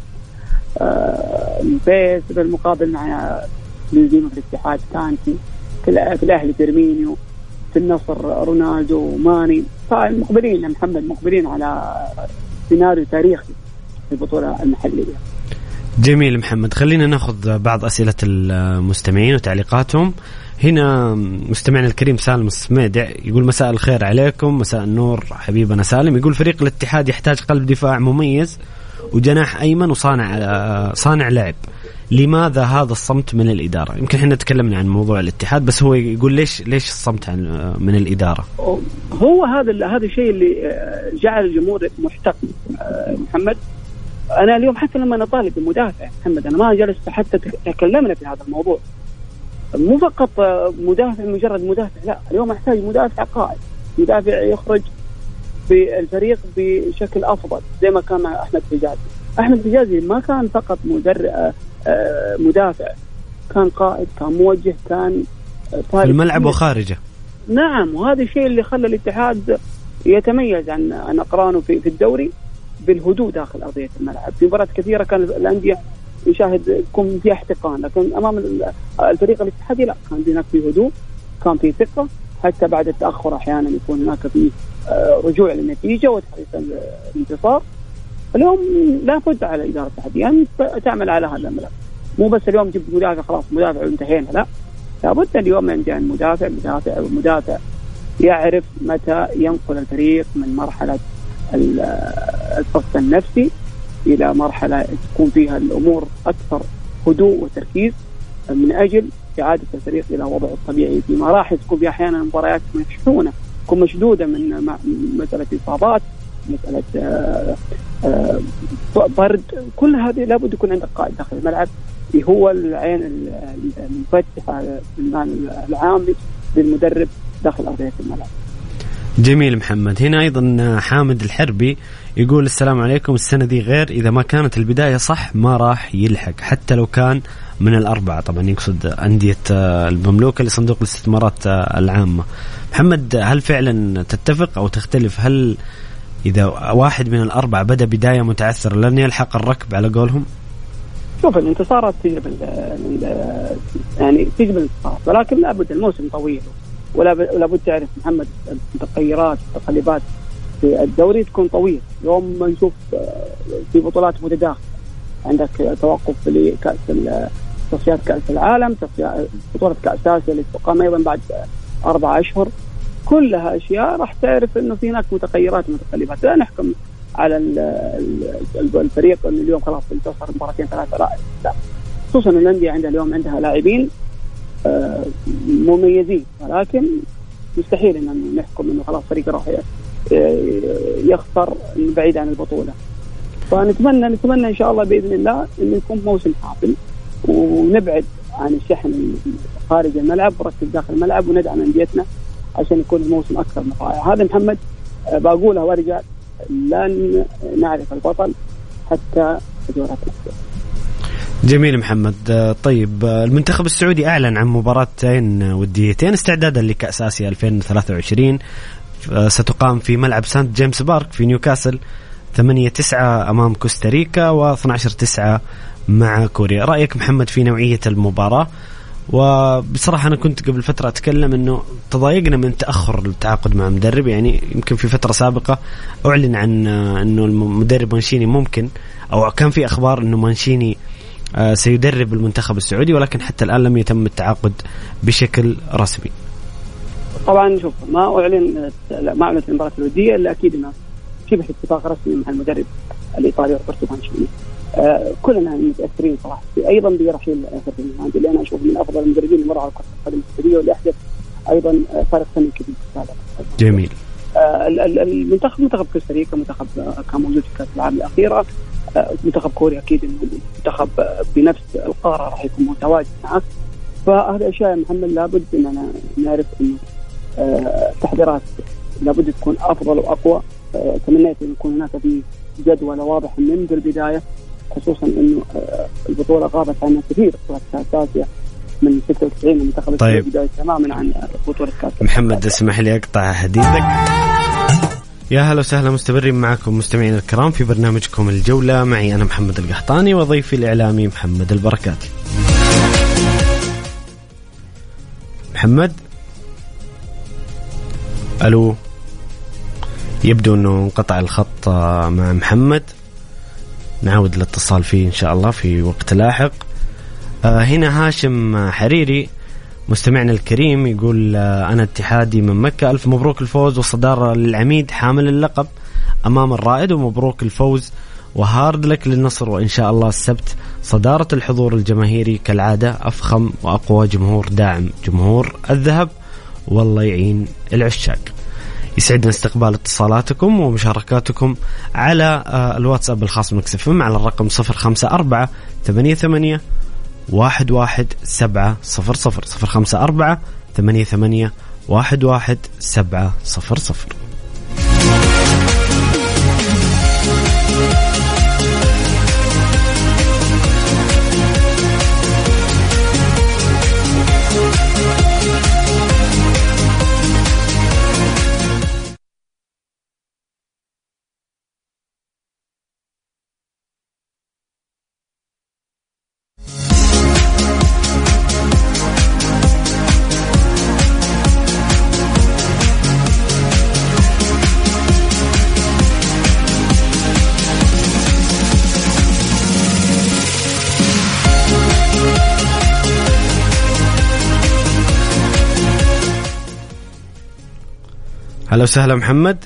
نيفيز بالمقابل مع بنزيما في الاتحاد كانتي في الأهلي فيرمينيو في النصر رونالدو ماني. فالمقبلين محمد مقبلين على سيناريو تاريخي في البطولة المحلية. جميل محمد، خلينا ناخذ بعض أسئلة المستمعين وتعليقاتهم. هنا مستمعنا الكريم سالم السميدع يقول مساء الخير عليكم. مساء النور حبيبنا سالم. يقول فريق الاتحاد يحتاج قلب دفاع مميز وجناح أيمن صانع لعب. لماذا هذا الصمت من الإدارة؟ يمكن احنا تكلمنا عن موضوع الاتحاد بس هو يقول ليش الصمت من الإدارة؟ هو هذا الشيء اللي جعل الجمهور محتقن محمد. أنا اليوم حتى لما نطالب بمدافع محمد أنا ما جلست حتى تكلمنا في هذا الموضوع. مو فقط مدافع مجرد مدافع، لا اليوم أحتاج مدافع قائد، مدافع يخرج بالفريق بشكل أفضل زي ما كان مع أحمد حجازي ما كان فقط مدافع، كان قائد، كان موجه، كان في الملعب وخارجه. نعم، وهذا الشيء اللي خلى الاتحاد يتميز عن أقرانه في الدوري بالهدوء داخل أرضية الملعب. في مباريات كثيرة كان الأندية يشاهد يكون فيها احتقان، لكن أمام الفريق الاتحادي لا، كان هناك في هدوء، كان في ثقة، حتى بعد التأخر أحيانا يكون هناك في رجوع للنتيجة وتحقيق الانتصار. اليوم لا بد على إدارة الاتحاد أن تعمل على هذا الملف، مو بس اليوم جبت مدافع خلاص مدافع وانتهينا، لا لابد اليوم أن يجي مدافع يعرف متى ينقل الفريق من مرحلة الضغط النفسي إلى مرحلة تكون فيها الأمور أكثر هدوء وتركيز من أجل إعادة الفريق إلى وضعه الطبيعي. في مراحل تكون في أحيانا مباريات مشحونة تكون مشدودة من مسألة إصابات، مسألة برد، كل هذه لابد يكون عندك قائد داخل الملعب هو العين المفتحة العام للمدرب داخل أرضية الملعب. جميل محمد. هنا أيضا حامد الحربي يقول السلام عليكم. السنة دي غير، إذا ما كانت البداية صح ما راح يلحق حتى لو كان من الأربعة. طبعا يقصد أندية المملوكة لصندوق الاستثمارات العامة. محمد، هل فعلا تتفق أو تختلف؟ هل إذا واحد من الأربعة بدأ بداية متعثرة لن يلحق الركب على قولهم؟ شوف الانتصارات تجلب الانتصار، ولكن لابد الموسم طويل ولا بد تعرف محمد التغيرات والتقلبات في الدوري تكون طويل. يوم ما نشوف في بطولات متداخلة، عندك توقف لكأس تصفيات كأس العالم، بطولة كأس آسيا اللي تقام أيضا بعد 4 أشهر، كلها أشياء راح تعرف إنه في هناك متغيرات ومتقلبات. لا نحكم على الفريق انه اليوم خلاص انتصر مباراتين ثلاثه. لا، خصوصا الانديه عندها اليوم عندها لاعبين مميزين، ولكن مستحيل ان نحكم انه خلاص فريق راح يخسر بعيد عن البطوله. فنتمنى ان شاء الله باذن الله انه يكون موسم حافل، ونبعد عن الشحن خارج الملعب وركز داخل الملعب، وندعم انديتنا عشان يكون الموسم اكثر مفاعل. هذا محمد بقولها وارجع، لن نعرف البطل حتى الجولات الأخيرة. جميل محمد. طيب المنتخب السعودي أعلن عن مباراتين وديتين استعدادا لكأس آسيا 2023 ستقام في ملعب سانت جيمس بارك في نيوكاسل 8/9 أمام كوستاريكا و12/9 مع كوريا. رأيك محمد في نوعية المباراة؟ وبصراحة أنا كنت قبل فترة أتكلم أنه تضايقنا من تأخر التعاقد مع مدرب، يعني يمكن في فترة سابقة أعلن عن أنه المدرب مانشيني ممكن، أو كان في أخبار أنه مانشيني سيدرب المنتخب السعودي، ولكن حتى الآن لم يتم التعاقد بشكل رسمي. طبعا شوف، ما أعلنت المباراة الودية إلا أكيد أنه شبه اتفاق رسمي مع المدرب الإيطالي روبرتو مانشيني. كلنا متأثرين صراحة أيضا برحيل فرديناند اللي أنا أشوف من أفضل المدربين اللي مروا على كرة القدم السعودية، واللي أحدث أيضا فرق فني كبير. جميل. المنتخب منتخب كوستاريكا منتخب كان موجود في كأس العالم الأخيرة، منتخب كوريا أكيد إنه منتخب بنفس القارة راح يكون متواجد معه. فهذه أشياء محمد لابد إننا نعرف إنه التحضيرات لابد تكون أفضل وأقوى. تمنيت إن يكون هناك في جدول واضح منذ البداية، خصوصا إنه البطولة غابت عنها كثير، بطولة كأس آسيا من 96 المنتخب السعودي بداية تماما عن بطولة كأس. محمد اسمح لي أقطع حديثك. يا هلا وسهلا، مستمرين معكم مستمعين الكرام في برنامجكم الجولة، معي أنا محمد القحطاني وضيفي الإعلامي محمد البركات. محمد ألو، يبدو أنه انقطع الخط مع محمد، نعود الاتصال فيه إن شاء الله في وقت لاحق. هنا هاشم حريري مستمعنا الكريم يقول أنا اتحادي من مكة، ألف مبروك الفوز والصدارة للعميد حامل اللقب أمام الرائد، ومبروك الفوز وهارد لك للنصر، وإن شاء الله السبت صدارة الحضور الجماهيري كالعادة، أفخم وأقوى جمهور داعم جمهور الذهب، والله يعين العشاق. يسعدنا استقبال اتصالاتكم ومشاركاتكم على الواتساب الخاص بمكس اف ام على الرقم 0548811700 0548811700. هلا وسهلا محمد.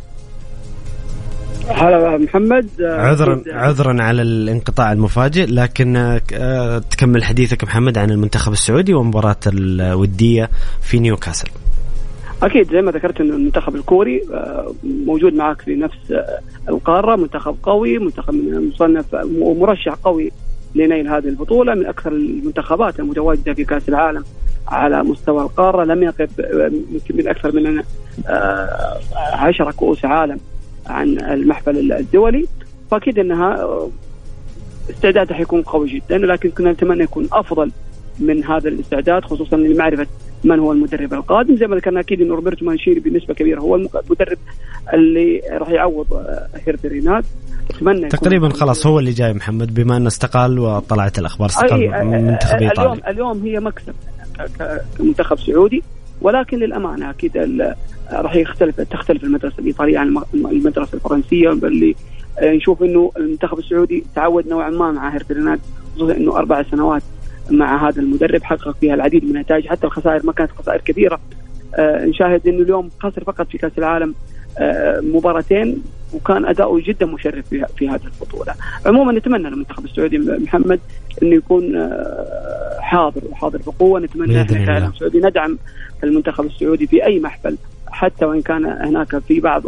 هلا محمد. عذرا على الانقطاع المفاجئ، لكن تكمل حديثك محمد عن المنتخب السعودي ومباراة الودية في نيوكاسل. أكيد زي ما ذكرت إنه المنتخب الكوري موجود معك في نفس القارة، منتخب قوي، منتخب مصنف ومرشح قوي لنيل هذه البطولة، من أكثر المنتخبات المتواجدة في كأس العالم على مستوى القارة، لم يقف من أكثر من 10 كؤوس عالم عن المحفل الدولي. فأكيد أنها استعدادها حيكون قوي جدا، لكن كنا نتمنى يكون أفضل من هذا الاستعداد، خصوصا لمعرفة من هو المدرب القادم. زي ما ذكرنا أكيد أن روبرتو مانشيني بنسبة كبيرة هو المدرب اللي راح يعوض هيرفي ريناد. تقريبا خلاص هو اللي جاي محمد، بما أنه استقال وطلعت الأخبار استقال من منتخب إيطاليا. اليوم هي مكسب كمنتخب سعودي، ولكن للأمانة أكيد راح تختلف المدرسة الإيطالية عن المدرسة الفرنسية، اللي نشوف إنه المنتخب السعودي تعود نوعا ما مع هيرفي ريناد، خصوصا إنه 4 سنوات مع هذا المدرب حقق فيها العديد من النتائج، حتى الخسائر ما كانت خسائر كبيرة. نشاهد إنه اليوم خسر فقط في كأس العالم مباراتين وكان أداؤه جدا مشرف في هذه البطولة. عموما نتمنى للمنتخب السعودي محمد إنه يكون حاضر بقوة. نتمنى إحنا كعالم سعودي ندعم المنتخب السعودي في أي محفل، حتى وإن كان هناك في بعض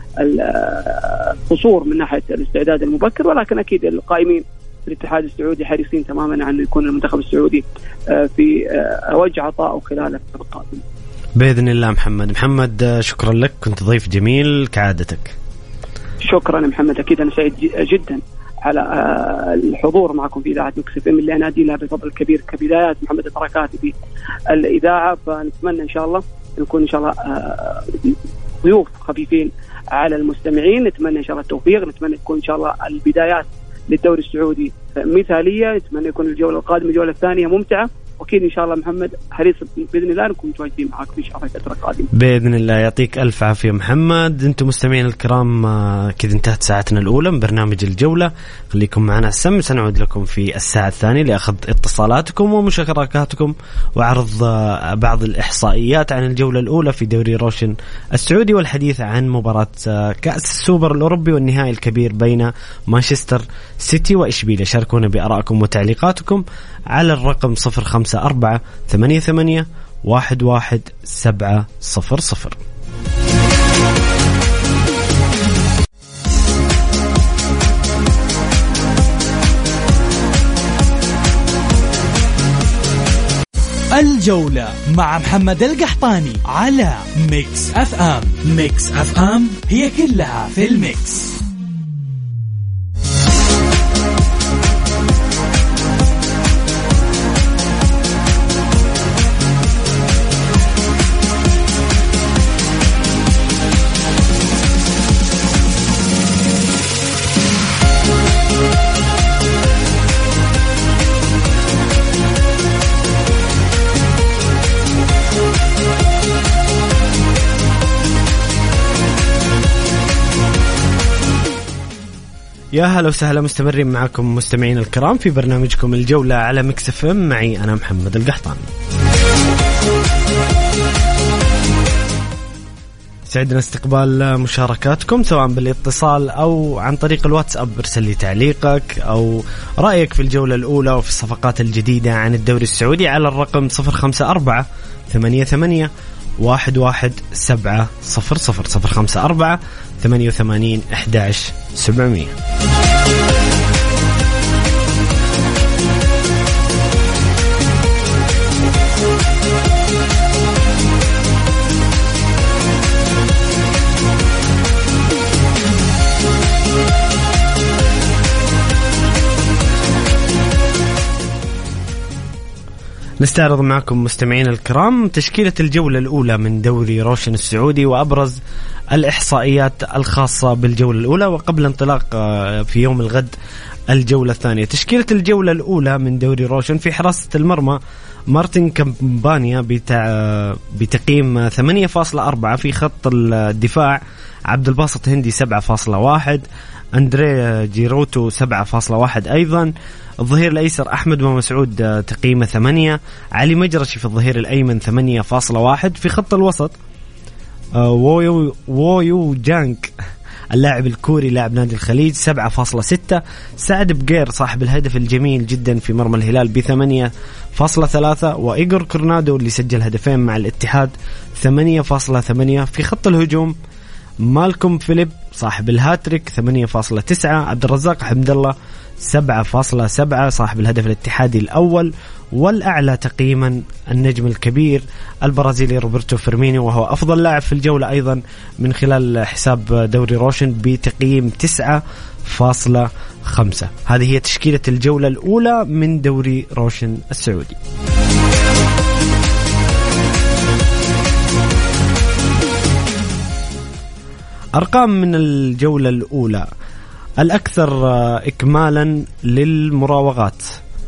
القصور من ناحية الاستعداد المبكر، ولكن أكيد القائمين في الاتحاد السعودي حريصين تماما على أن يكون المنتخب السعودي في وجه عطاء خلال القادم بإذن الله. محمد شكرا لك، كنت ضيف جميل كعادتك. شكرا محمد، أكيد أنا سعيد جدا على الحضور معكم في إذاعة ميكس اف ام اللي أنادي لها بفضل كبير كبدايات محمد البركاتي في الإذاعة. فنتمنى إن شاء الله نكون إن شاء الله ضيوف خفيفين على المستمعين. نتمنى إن شاء الله التوفيق، نتمنى تكون إن شاء الله البدايات للدوري السعودي مثالية، نتمنى يكون الجولة القادمة الجولة الثانية ممتعة، وأكيد إن شاء الله محمد حريص بإذن الله نكون متواجدين معاكم إن شاء الله الفترة القادمة بإذن الله. يعطيك ألف عافية محمد. أنتم مستمعين الكرام كذا انتهت ساعتنا الأولى من برنامج الجولة، خليكم معنا السم، سنعود لكم في الساعة الثانية لأخذ اتصالاتكم ومشاركاتكم وعرض بعض الإحصائيات عن الجولة الأولى في دوري روشن السعودي، والحديث عن مباراة كأس السوبر الأوروبي والنهائي الكبير بين مانشستر سيتي وإشبيلية. شاركونا بآرائكم وتعليقاتكم على الرقم 0548811700. الجولة مع محمد القحطاني على ميكس اف ام. ميكس اف ام هي كلها في الميكس. يا هلا وسهلا، مستمرين معكم مستمعين الكرام في برنامجكم الجولة على ميكس اف ام، معي أنا محمد القحطاني. سعدنا استقبال مشاركاتكم سواء بالاتصال أو عن طريق الواتساب. ارسل لي تعليقك أو رأيك في الجولة الأولى وفي الصفقات الجديدة عن الدوري السعودي على الرقم 0548811700 0548811700. نستعرض معكم مستمعين الكرام تشكيلة الجولة الأولى من دوري روشن السعودي وأبرز الإحصائيات الخاصة بالجولة الأولى، وقبل انطلاق في يوم الغد الجولة الثانية. تشكيلة الجولة الأولى من دوري روشن: في حراسة المرمى مارتن كامبانيا بتقييم 8.4. في خط الدفاع عبد الباسط هندي 7.1. أندريه جيروتو 7.1 أيضا. الظهير الأيسر أحمد ومسعود تقييمه 8. علي مجرشي في الظهير الأيمن 8.1. في خط الوسط وويو جانك اللاعب الكوري لاعب نادي الخليج 7.6. سعد بقير صاحب الهدف الجميل جدا في مرمى الهلال ب8.3. وإيغور كورنادو اللي سجل هدفين مع الاتحاد 8.8. في خط الهجوم مالكوم فيليب صاحب الهاتريك 8.9. عبد الرزاق حمد الله 7.7 صاحب الهدف الاتحادي الأول. والأعلى تقييما النجم الكبير البرازيلي روبرتو فيرمينيو، وهو أفضل لاعب في الجولة أيضا من خلال حساب دوري روشن بتقييم 9.5. هذه هي تشكيلة الجولة الأولى من دوري روشن السعودي. أرقام من الجولة الأولى: الأكثر إكمالا للمراوغات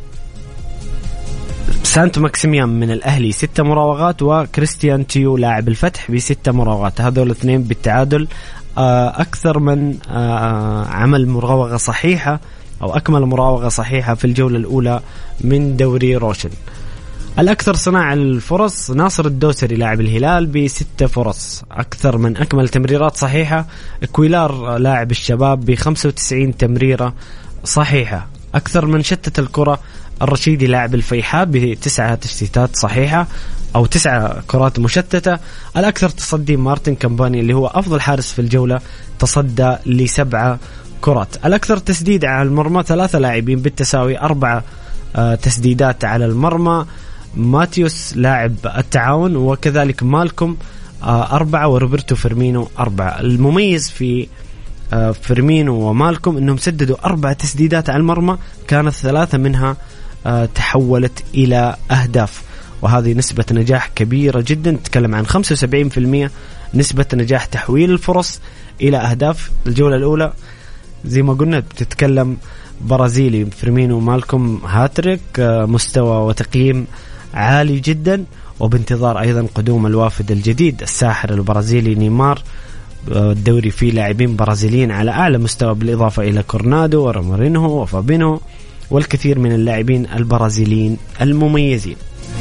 سانتو ماكسيميان من الأهلي 6 مراوغات، وكريستيان تيو لاعب الفتح ب6 مراوغات. هذول الاثنين بالتعادل أكثر من عمل مراوغة صحيحة أو أكمل مراوغة صحيحة في الجولة الأولى من دوري روشن. الأكثر صناعة الفرص ناصر الدوسري لاعب الهلال ب6 فرص، أكثر من أكمل تمريرات صحيحة كويلار لاعب الشباب ب95 تمريرة صحيحة، أكثر من شتت الكرة الرشيدي لاعب الفيحاء ب9 تشتيتات صحيحة أو 9 كرات مشتتة. الأكثر تصدي مارتن كامباني اللي هو أفضل حارس في الجولة، تصدى ل7 كرات. الأكثر تسديد على المرمى 3 لاعبين بالتساوي 4 تسديدات على المرمى، ماتيوس لاعب التعاون وكذلك مالكم 4 وروبرتو فيرمينو 4. المميز في فيرمينو ومالكم أنهم سددوا 4 تسديدات على المرمى، كانت 3 منها تحولت إلى أهداف، وهذه نسبة نجاح كبيرة جدا، تتكلم عن 75% نسبة نجاح تحويل الفرص إلى أهداف. الجولة الأولى زي ما قلنا بتتكلم برازيلي فيرمينو ومالكم هاتريك، مستوى وتقييم عالي جدا، وبانتظار أيضا قدوم الوافد الجديد الساحر البرازيلي نيمار. الدوري فيه لاعبين برازيليين على أعلى مستوى بالإضافة إلى كورنادو ورامارينهو وفابينو والكثير من اللاعبين البرازيليين المميزين.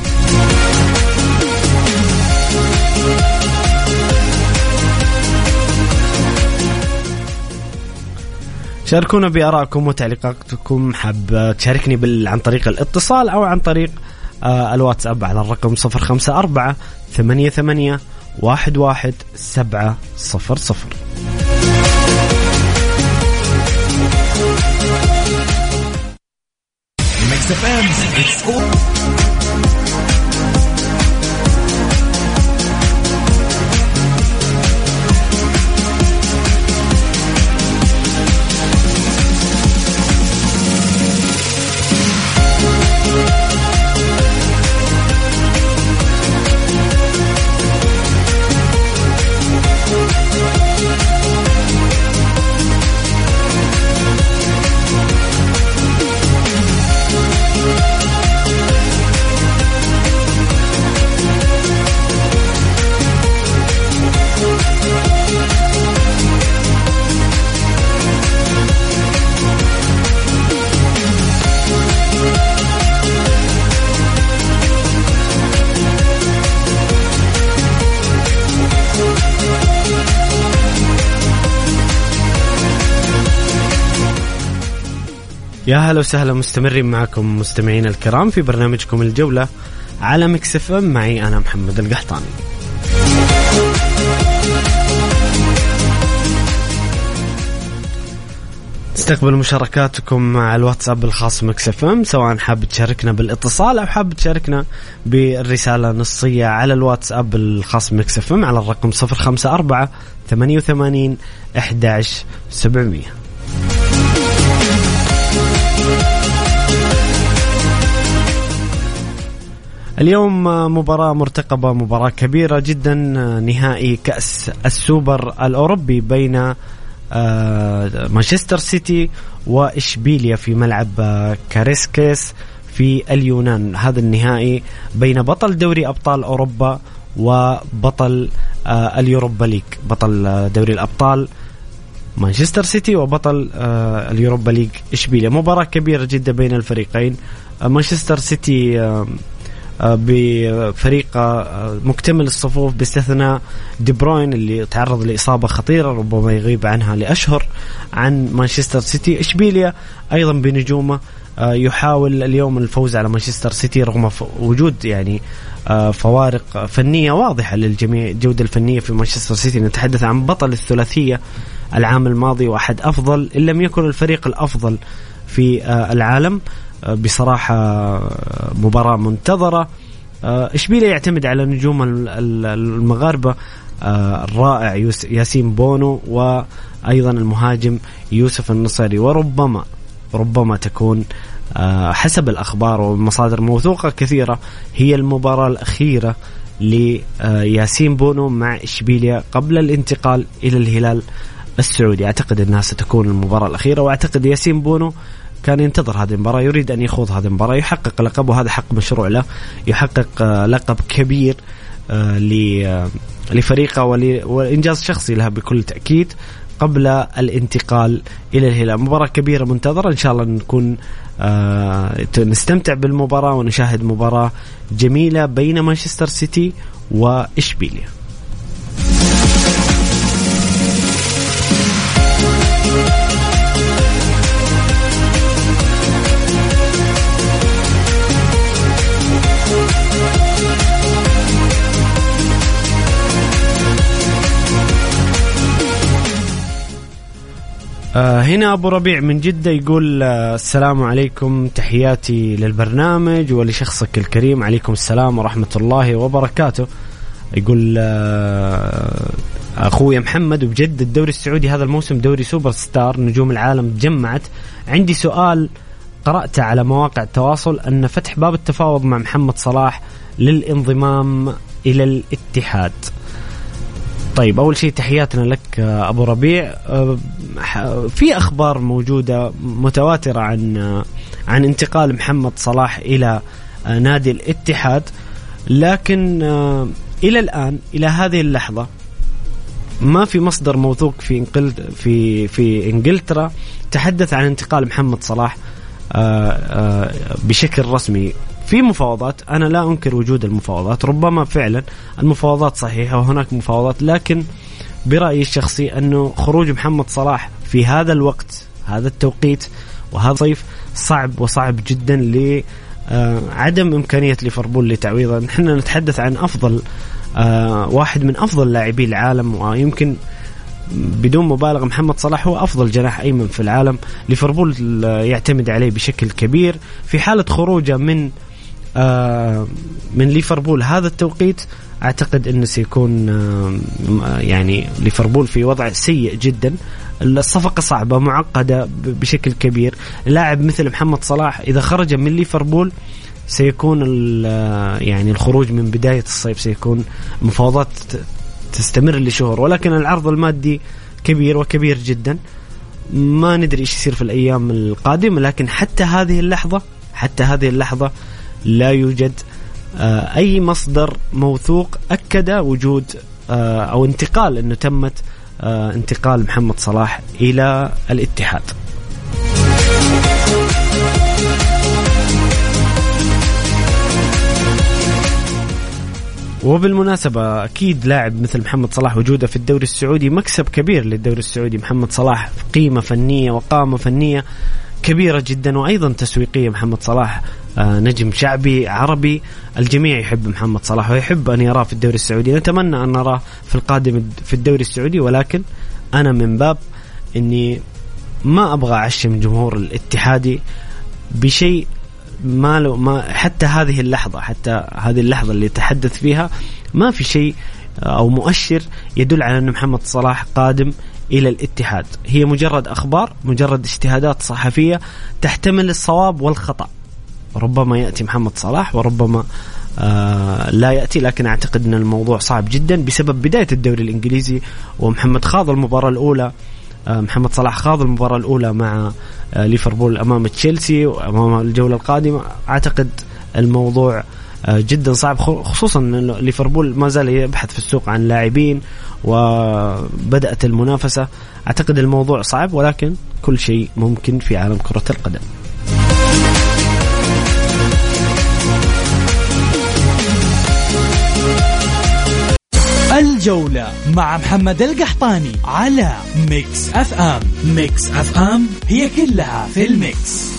شاركونا بآرائكم وتعليقاتكم، حاب تشاركني عن طريق الاتصال أو عن طريق الواتساب على الرقم 0548811700. يا هلا وسهلا، مستمرين معكم مستمعين الكرام في برنامجكم الجولة على ميكس اف ام، معي أنا محمد القحطاني. استقبل مشاركاتكم على الواتساب الخاص ميكس اف ام، سواء حاب تشاركنا بالاتصال أو حاب تشاركنا بالرسالة نصية على الواتساب الخاص ميكس اف ام على الرقم 0548811700. اليوم مباراة مرتقبة، مباراة كبيرة جدا، نهائي كأس السوبر الأوروبي بين مانشستر سيتي وإشبيليا في ملعب كاريسكيس في اليونان. هذا النهائي بين بطل دوري أبطال أوروبا وبطل اليوروبا ليج، بطل دوري الأبطال مانشستر سيتي وبطل اليوروبا ليج إشبيليا. مباراة كبيرة جدا بين الفريقين. مانشستر سيتي بفريق مكتمل الصفوف باستثناء دي بروين اللي تعرض لإصابة خطيرة ربما يغيب عنها لأشهر عن مانشستر سيتي. إشبيليا أيضا بنجومه يحاول اليوم الفوز على مانشستر سيتي رغم وجود يعني فوارق فنية واضحة للجميع. الجودة الفنية في مانشستر سيتي، نتحدث عن بطل الثلاثية العام الماضي وأحد أفضل إن لم يكن الفريق الأفضل في العالم. بصراحة مباراة منتظرة. إشبيليا يعتمد على نجوم المغاربة الرائع ياسين بونو وأيضا المهاجم يوسف النصيري، وربما تكون حسب الأخبار ومصادر موثوقة كثيرة هي المباراة الأخيرة لياسين بونو مع إشبيليا قبل الانتقال إلى الهلال السعودي. أعتقد أنها ستكون المباراة الأخيرة، وأعتقد ياسين بونو كان ينتظر هذه المباراة، يريد أن يخوض هذه المباراة، يحقق لقب، وهذا حق مشروع له، يحقق لقب كبير لفريقه وإنجاز شخصي له بكل تأكيد. قبل الانتقال إلى الهلال. مباراة كبيرة منتظرة، إن شاء الله نكون نستمتع بالمباراة ونشاهد مباراة جميلة بين مانشستر سيتي وإشبيلية. هنا أبو ربيع من جدة يقول السلام عليكم، تحياتي للبرنامج ولشخصك الكريم. عليكم السلام ورحمة الله وبركاته. يقول أخوي محمد، وبجد الدوري السعودي هذا الموسم دوري سوبر ستار، نجوم العالم تجمعت. عندي سؤال قرأت على مواقع التواصل أن فتح باب التفاوض مع محمد صلاح للانضمام إلى الاتحاد. طيب، أول شيء تحياتنا لك أبو ربيع. في أخبار موجودة متواترة عن انتقال محمد صلاح إلى نادي الاتحاد، لكن إلى الآن إلى هذه اللحظة ما في مصدر موثوق في إنجلترا تحدث عن انتقال محمد صلاح بشكل رسمي. في مفاوضات، أنا لا أنكر وجود المفاوضات، ربما فعلا المفاوضات صحيحة وهناك مفاوضات، لكن برأيي الشخصي أنه خروج محمد صلاح في هذا الوقت، هذا التوقيت وهذا الصيف صعب جدا لعدم إمكانية ليفربول لتعويضه. نحن نتحدث عن أفضل واحد من أفضل لاعبي العالم، ويمكن بدون مبالغة محمد صلاح هو أفضل جناح أيمن في العالم. ليفربول يعتمد عليه بشكل كبير. في حالة خروجه من ليفربول هذا التوقيت، أعتقد أنه سيكون يعني ليفربول في وضع سيء جدا. الصفقة صعبة معقدة بشكل كبير. لاعب مثل محمد صلاح إذا خرج من ليفربول سيكون يعني الخروج من بداية الصيف، سيكون مفاوضات تستمر لشهور، ولكن العرض المادي كبير وكبير جدا. ما ندري إيش يصير في الأيام القادمة، لكن حتى هذه اللحظة لا يوجد أي مصدر موثوق أكد وجود أو انتقال، أنه تمت انتقال محمد صلاح إلى الاتحاد. وبالمناسبة أكيد لاعب مثل محمد صلاح وجوده في الدوري السعودي مكسب كبير للدوري السعودي. محمد صلاح قيمة فنية وقامة فنية كبيرة جدا، وأيضا تسويقية. محمد صلاح نجم شعبي عربي، الجميع يحب محمد صلاح ويحب أن يراه في الدوري السعودي. نتمنى أن نراه في القادم في الدوري السعودي، ولكن أنا من باب أني ما أبغى أعشم جمهور الاتحادي بشيء ما حتى هذه اللحظة اللي تحدث فيها ما في شيء أو مؤشر يدل على أن محمد صلاح قادم إلى الاتحاد. هي مجرد أخبار، مجرد اجتهادات صحفية تحتمل الصواب والخطأ. ربما يأتي محمد صلاح وربما لا يأتي، لكن أعتقد أن الموضوع صعب جدا بسبب بداية الدوري الإنجليزي، ومحمد خاض المباراة الأولى. محمد صلاح خاض المباراة الأولى مع ليفربول أمام تشيلسي وأمام الجولة القادمة. أعتقد الموضوع جدا صعب، خصوصا أن ليفربول ما زال يبحث في السوق عن لاعبين وبدأت المنافسة. أعتقد الموضوع صعب، ولكن كل شيء ممكن في عالم كرة القدم. الجولة مع محمد القحطاني على ميكس اف ام. ميكس اف ام هي كلها في الميكس.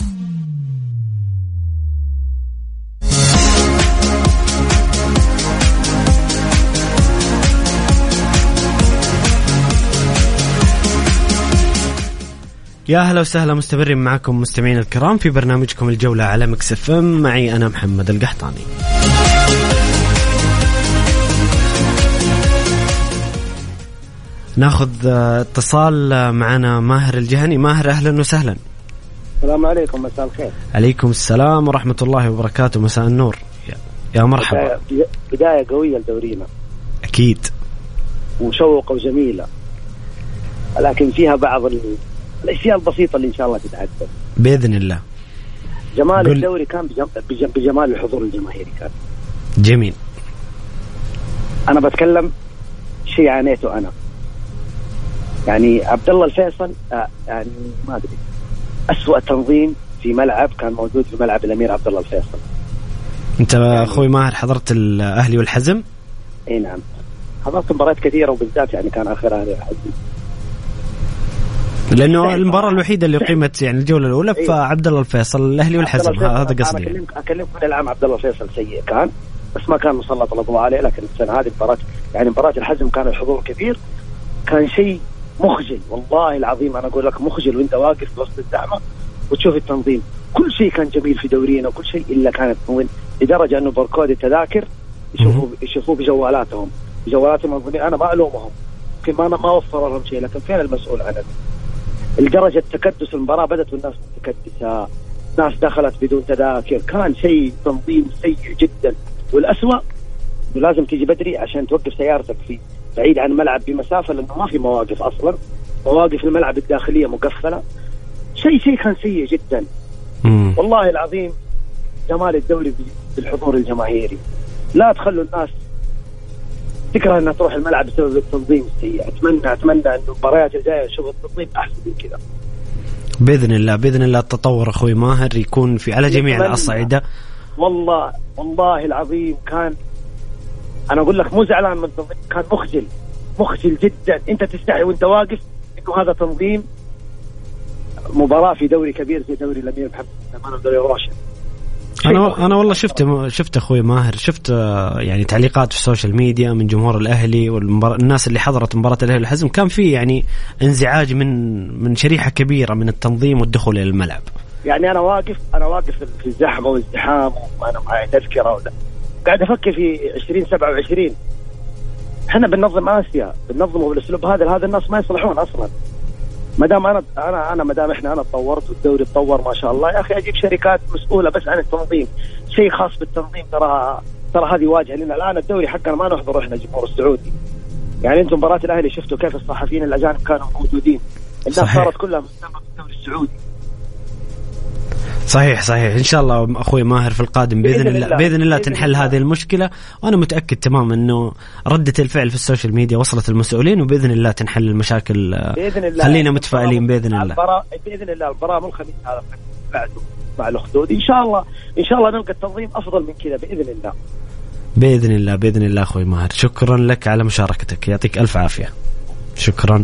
يا أهلا وسهلا، مستمرين معكم مستمعين الكرام في برنامجكم الجولة على ميكس اف ام. معي أنا محمد القحطاني. ناخذ اتصال معنا ماهر الجهني. ماهر أهلا وسهلا. السلام عليكم، مساء الخير. عليكم السلام ورحمة الله وبركاته. مساء النور. يا مرحبا. بداية قوية لدورينا أكيد، ومشوقة وجميلة، لكن فيها بعض الأشياء البسيطة اللي إن شاء الله تتعدل بإذن الله. جمال الدوري كان بجمال الحضور الجماهيري كان جميل. أنا بتكلم شيء عانيته أنا يعني عبد الله الفيصل يعني ما ادري أسوأ تنظيم في ملعب كان موجود في ملعب الامير عبد الله الفيصل. انت يعني اخوي ماهر حضرت الاهلي والحزم؟ اي نعم حضرت مباريات كثيره وبالذات يعني كان اخرها الحزم، لانه المباراه الوحيده اللي قيمت يعني الجوله الاولى فعبد الله الفيصل الاهلي والحزم. هذا قصدي. اكلمك كل العام عبد الله الفيصل سيء كان بس ما كان مسلط الاضواء عليه، لكن السنه هذه مباراه الحزم كان الحضور كبير، كان شيء مخجل والله العظيم. انا اقول لك مخجل وانت واقف وسط الزحمه وتشوف التنظيم. كل شيء كان جميل في دورينا وكل شيء الا كانت تنظيم، لدرجه انه بركود التذاكر يشوفوه بجوالاتهم انا ما الومهم يمكن ما وفروا لهم شيء، لكن فين المسؤول عنه؟ لدرجه تكدس المباراه بدت والناس متكدسه، ناس دخلت بدون تذاكر، كان شيء تنظيم سيء جدا. والأسوأ لازم تيجي بدري عشان توقف سيارتك في بعيد عن الملعب بمسافه، لانه ما في مواقف اصلا، مواقف الملعب الداخليه مقفله. شيء كان سيء جدا والله العظيم. جمال الدوري بالحضور الجماهيري، لا تخلوا الناس تكره انها تروح الملعب بسبب التنظيم السيء. اتمنى انه المباريات الجايه نشوف التنظيم احسن من كذا باذن الله. التطور اخوي ماهر يكون في على جميع الاصعده. والله العظيم كان انا اقول لك مو زعلان من التنظيم، كان مخجل جدا. انت تستحي وانت واقف انه هذا تنظيم مباراه في دوري كبير زي دوري الامير محمد سلمان ودوري روشن. انا والله شفت اخوي ماهر، شفت يعني تعليقات في السوشيال ميديا من جمهور الاهلي والناس اللي حضرت مباراه الاهلي والحزم، كان في يعني انزعاج من شريحه كبيره من التنظيم والدخول الى الملعب. يعني انا واقف في الزحمه والازدحام وانا معي تذكره ولا قاعد افكر في 2027 احنا بننظم اسيا، بننظمه بالاسلوب هذا الناس ما يصلحون اصلا. ما دام انا احنا تطورت والدوري تطور ما شاء الله، يا اخي اجيب شركات مسؤوله بس عن التنظيم، شيء خاص بالتنظيم. ترى هذه واجهه لنا الان. الدوري حقنا ما نحضر احنا الجمهور السعودي. يعني انتم مباراه الاهلي شفتوا كيف الصحفيين الاجانب كانوا موجودين، الناس صارت كلها مهتمه بالدوري السعودي. صحيح إن شاء الله أخوي ماهر في القادم بإذن الله تنحل هذه المشكلة، وأنا متأكد تماما أنه ردة الفعل في السوشيال ميديا وصلت المسؤولين، وبإذن الله تنحل المشاكل. خلينا متفائلين بإذن الله. بإذن الله البراء الخميس هذا بعده مع الأخدود إن شاء الله نلقى التنظيم أفضل من كذا بإذن الله أخوي ماهر. شكرا لك على مشاركتك، يعطيك ألف عافية. شكرا.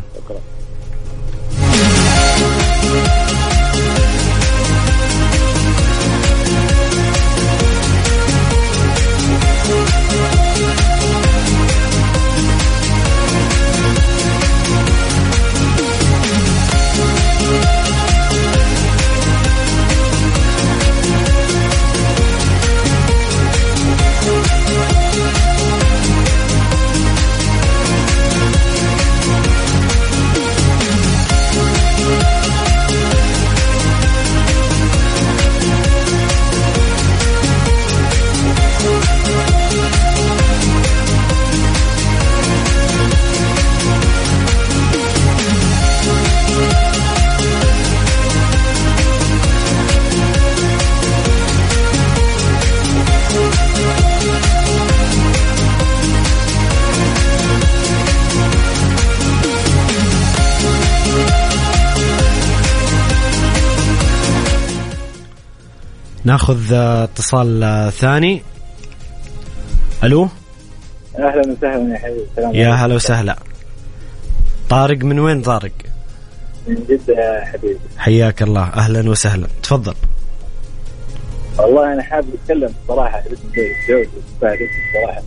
ناخذ اتصال ثاني. الو، اهلا وسهلا يا حبيبي. يا هلا وسهلا. طارق من وين طارق؟ من جدة يا حبيبي. حياك الله، اهلا وسهلا، تفضل. والله انا حابب اتكلم صراحه باسم الجوز صراحه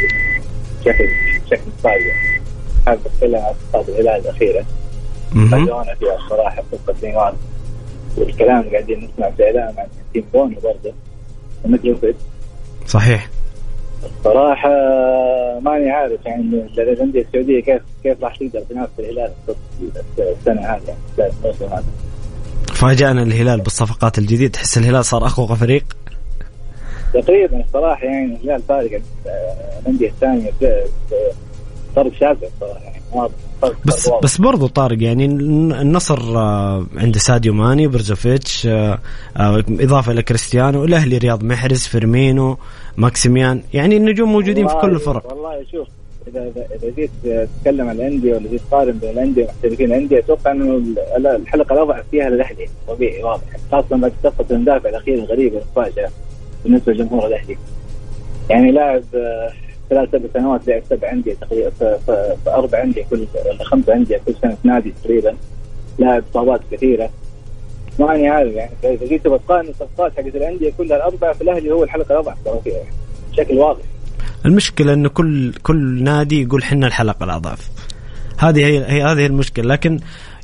بشكل صعب. حابب اتكلم عن صفقات الهلال الاخيره. خلونا فيها الصراحه قصه ديوان، والكلام اللي قاعدين نسمع في اعلام عن تيم بونو برضه ومدريد. صحيح. صراحه ماني عارف يعني الانديه السعوديه كيف راح تقدر تنافس الهلال السنه هذه الموسم هذا. فاجأنا الهلال بالصفقات الجديدة، تحس الهلال صار أقوى فريق تقريبا الصراحة. يعني الهلال فارق الأندية الثانية فرق شاسع صراحة يعني. بس برضو طارق يعني النصر عند ساديو ماني، برزوفيتش، إضافة إلى كريستيانو، الأهلي رياض محرز، فيرمينو، ماكسيميان، يعني النجوم موجودين في كل الفرق. والله شوف إذا جيت تتكلم عن الأندية ولا جيت تقارن بين الأندية ومحترفين الأندية، أتوقع إنه الحلقة الأضعف فيها الأهلي طبيعي واضح، خاصة بعد صفقة المدافع الأخير الغريبة والمفاجئة بالنسبة لجمهور الأهلي. يعني لاعب 3 سنوات لعب 7 أندية تقريبا، في 4 أندية كل ولا 5 أندية كل سنة نادي تقريبا، لاعب إصابات كثيرة. ما أنا عارف يعني إذا جيت تقارن الصفقات حقت الأندية كلها ال4 في الأهلي هو الحلقة الأضعف ترى فيها بشكل واضح. المشكلة إنه كل نادي يقول حنا الحلقة الأضعف، هذه المشكلة. لكن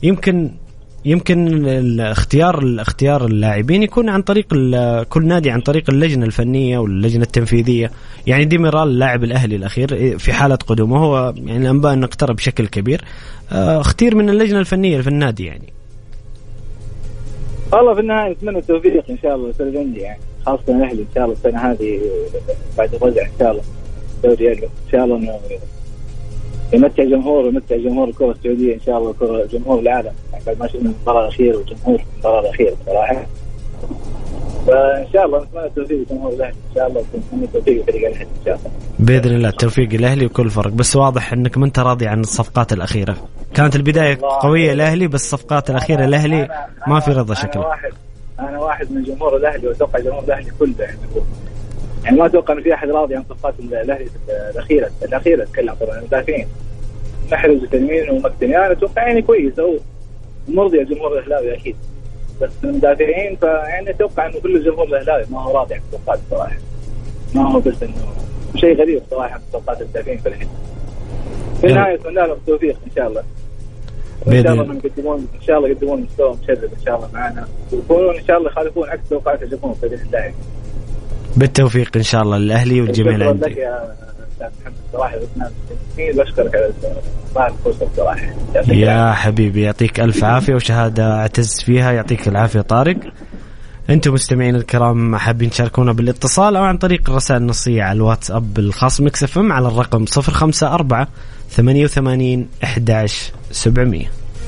يمكن اختيار اللاعبين يكون عن طريق كل نادي عن طريق اللجنة الفنية واللجنة التنفيذية. يعني ديميرال اللاعب الأهلي الأخير في حالة قدومه هو يعني الأنباء أنه اقترب بشكل كبير، اختير من اللجنة الفنية في النادي. يعني والله في النهاية نتمنى التوفيق إن شاء الله للأهلي، يعني خاصة الأهلي إن شاء الله السنة هذه بعد الرجع إن شاء الله دوري إن شاء الله إنه يمتع جمهور الكرة السعودية إن شاء الله، جمهور العالم يعني بعد ما شفنا المباراة الأخيرة وجمهور المباراة الأخيرة صراحة. فإن شاء الله نتمنى التوفيق لجمهور الأهلي إن شاء الله، ونتمنى التوفيق لفريق الأهلي إن شاء الله بإذن الله، التوفيق الأهلي وكل فرق. بس واضح إنك ما أنت راضي عن الصفقات الأخيرة، كانت البداية قوية الأهلي بس الصفقات الأخيرة الأهلي ما في رضا شكله. أنا واحد من جمهور الأهلي وأتوقع جمهور الأهلي كله يعني ما أتوقع إن في أحد راضي عن صفقات الأهلي الأخيرة أتكلم طبعا المدافعين محرز وتنمين ومكتني، أنا أتوقع يعني كويس أو مرضي الجمهور الأهلاوي أكيد، بس المدافعين فيعني أتوقع إنه كل الجمهور الأهلاوي ما هو راضي عن صفقات صراحة، ما هو بس إنه شيء غريب صراحة صفقات المدافعين في الحين. في النهاية أتمنى لهم التوفيق إن شاء الله، وإن شاء الله يقدمون مستوى مشرف إن شاء الله معنا، ويكونون إن شاء الله يخالفون عكس توقعات الجمهور بإذن الله. بالتوفيق إن شاء الله للأهلي والجميع الأندية. شكرا لك يا أستاذ محمد صراحة، بشكرك على الفرصة صراحة يا حبيبي، يعطيك ألف عافية وشهادة أعتز فيها، يعطيك العافية طارق. أنتم مستمعين الكرام حابين تشاركونا بالاتصال أو عن طريق الرسائل النصية على الواتساب الخاص ميكس اف ام على الرقم 054 88 11 700.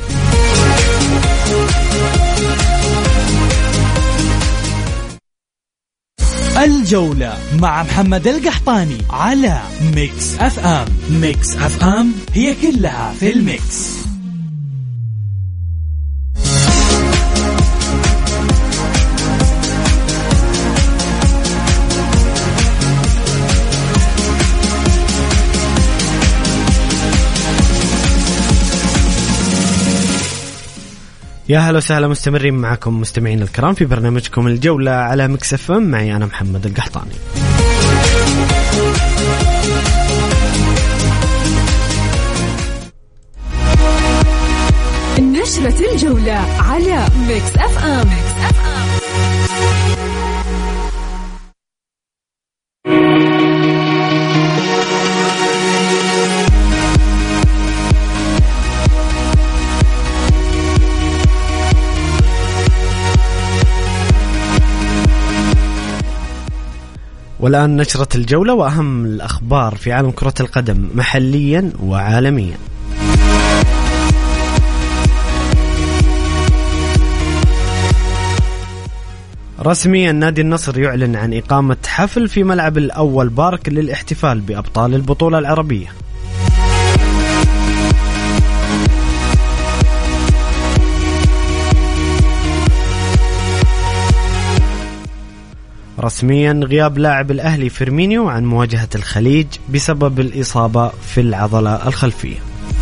الجولة مع محمد القحطاني على ميكس اف ام. ميكس اف ام هي كلها في الميكس. يا هلا وسهلا، مستمرين معكم مستمعين الكرام في برنامجكم الجولة على ميكس اف ام، معي أنا محمد القحطاني. نشرة الجولة على ميكس اف ام. والآن نشرة الجولة وأهم الأخبار في عالم كرة القدم محليا وعالميا. رسميا نادي النصر يعلن عن إقامة حفل في ملعب الأول بارك للاحتفال بأبطال البطولة العربية. رسميا غياب لاعب الأهلي فيرمينيو عن مواجهة الخليج بسبب الإصابة في العضلة الخلفية.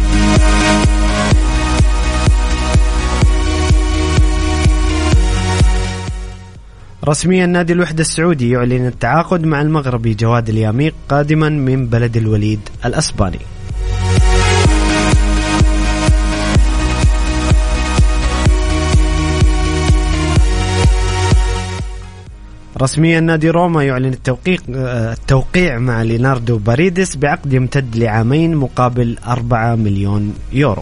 رسميا نادي الوحدة السعودي يعلن التعاقد مع المغربي جواد الياميق قادما من بلد الوليد الأسباني. رسميا نادي روما يعلن التوقيع مع ليناردو باريدس بعقد يمتد لعامين مقابل 4 مليون يورو.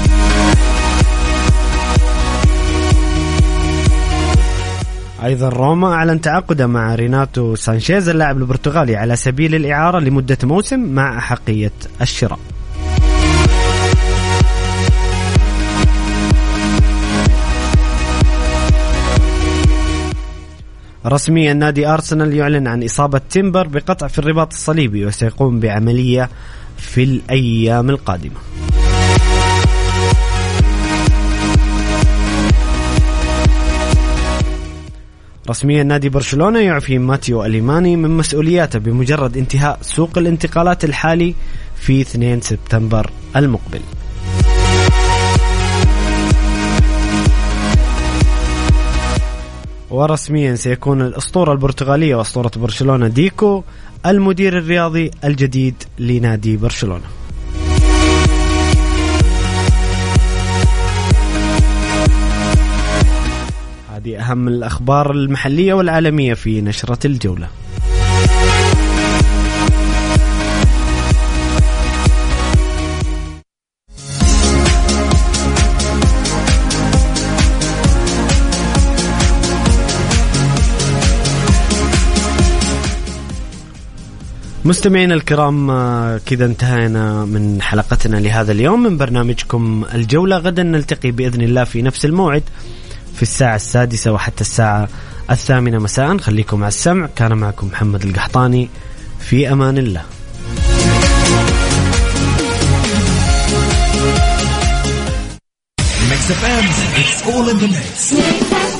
أيضا روما أعلن تعاقده مع ريناتو سانشيز اللاعب البرتغالي على سبيل الإعارة لمدة موسم مع أحقية الشراء. رسميا نادي أرسنال يعلن عن إصابة تيمبر بقطع في الرباط الصليبي وسيقوم بعملية في الأيام القادمة. رسميا نادي برشلونة يعفي ماتيو أليماني من مسؤولياته بمجرد انتهاء سوق الانتقالات الحالي في 2 سبتمبر المقبل. ورسميا سيكون الأسطورة البرتغالية وأسطورة برشلونة ديكو المدير الرياضي الجديد لنادي برشلونة. هذه أهم الأخبار المحلية والعالمية في نشرة الجولة. مستمعين الكرام، كذا انتهينا من حلقتنا لهذا اليوم من برنامجكم الجولة. غدا نلتقي بإذن الله في نفس الموعد في الساعة 6 وحتى الساعة 8 مساء. خليكم على السمع. كان معكم محمد القحطاني، في أمان الله. Mix FM, it's all in the mix.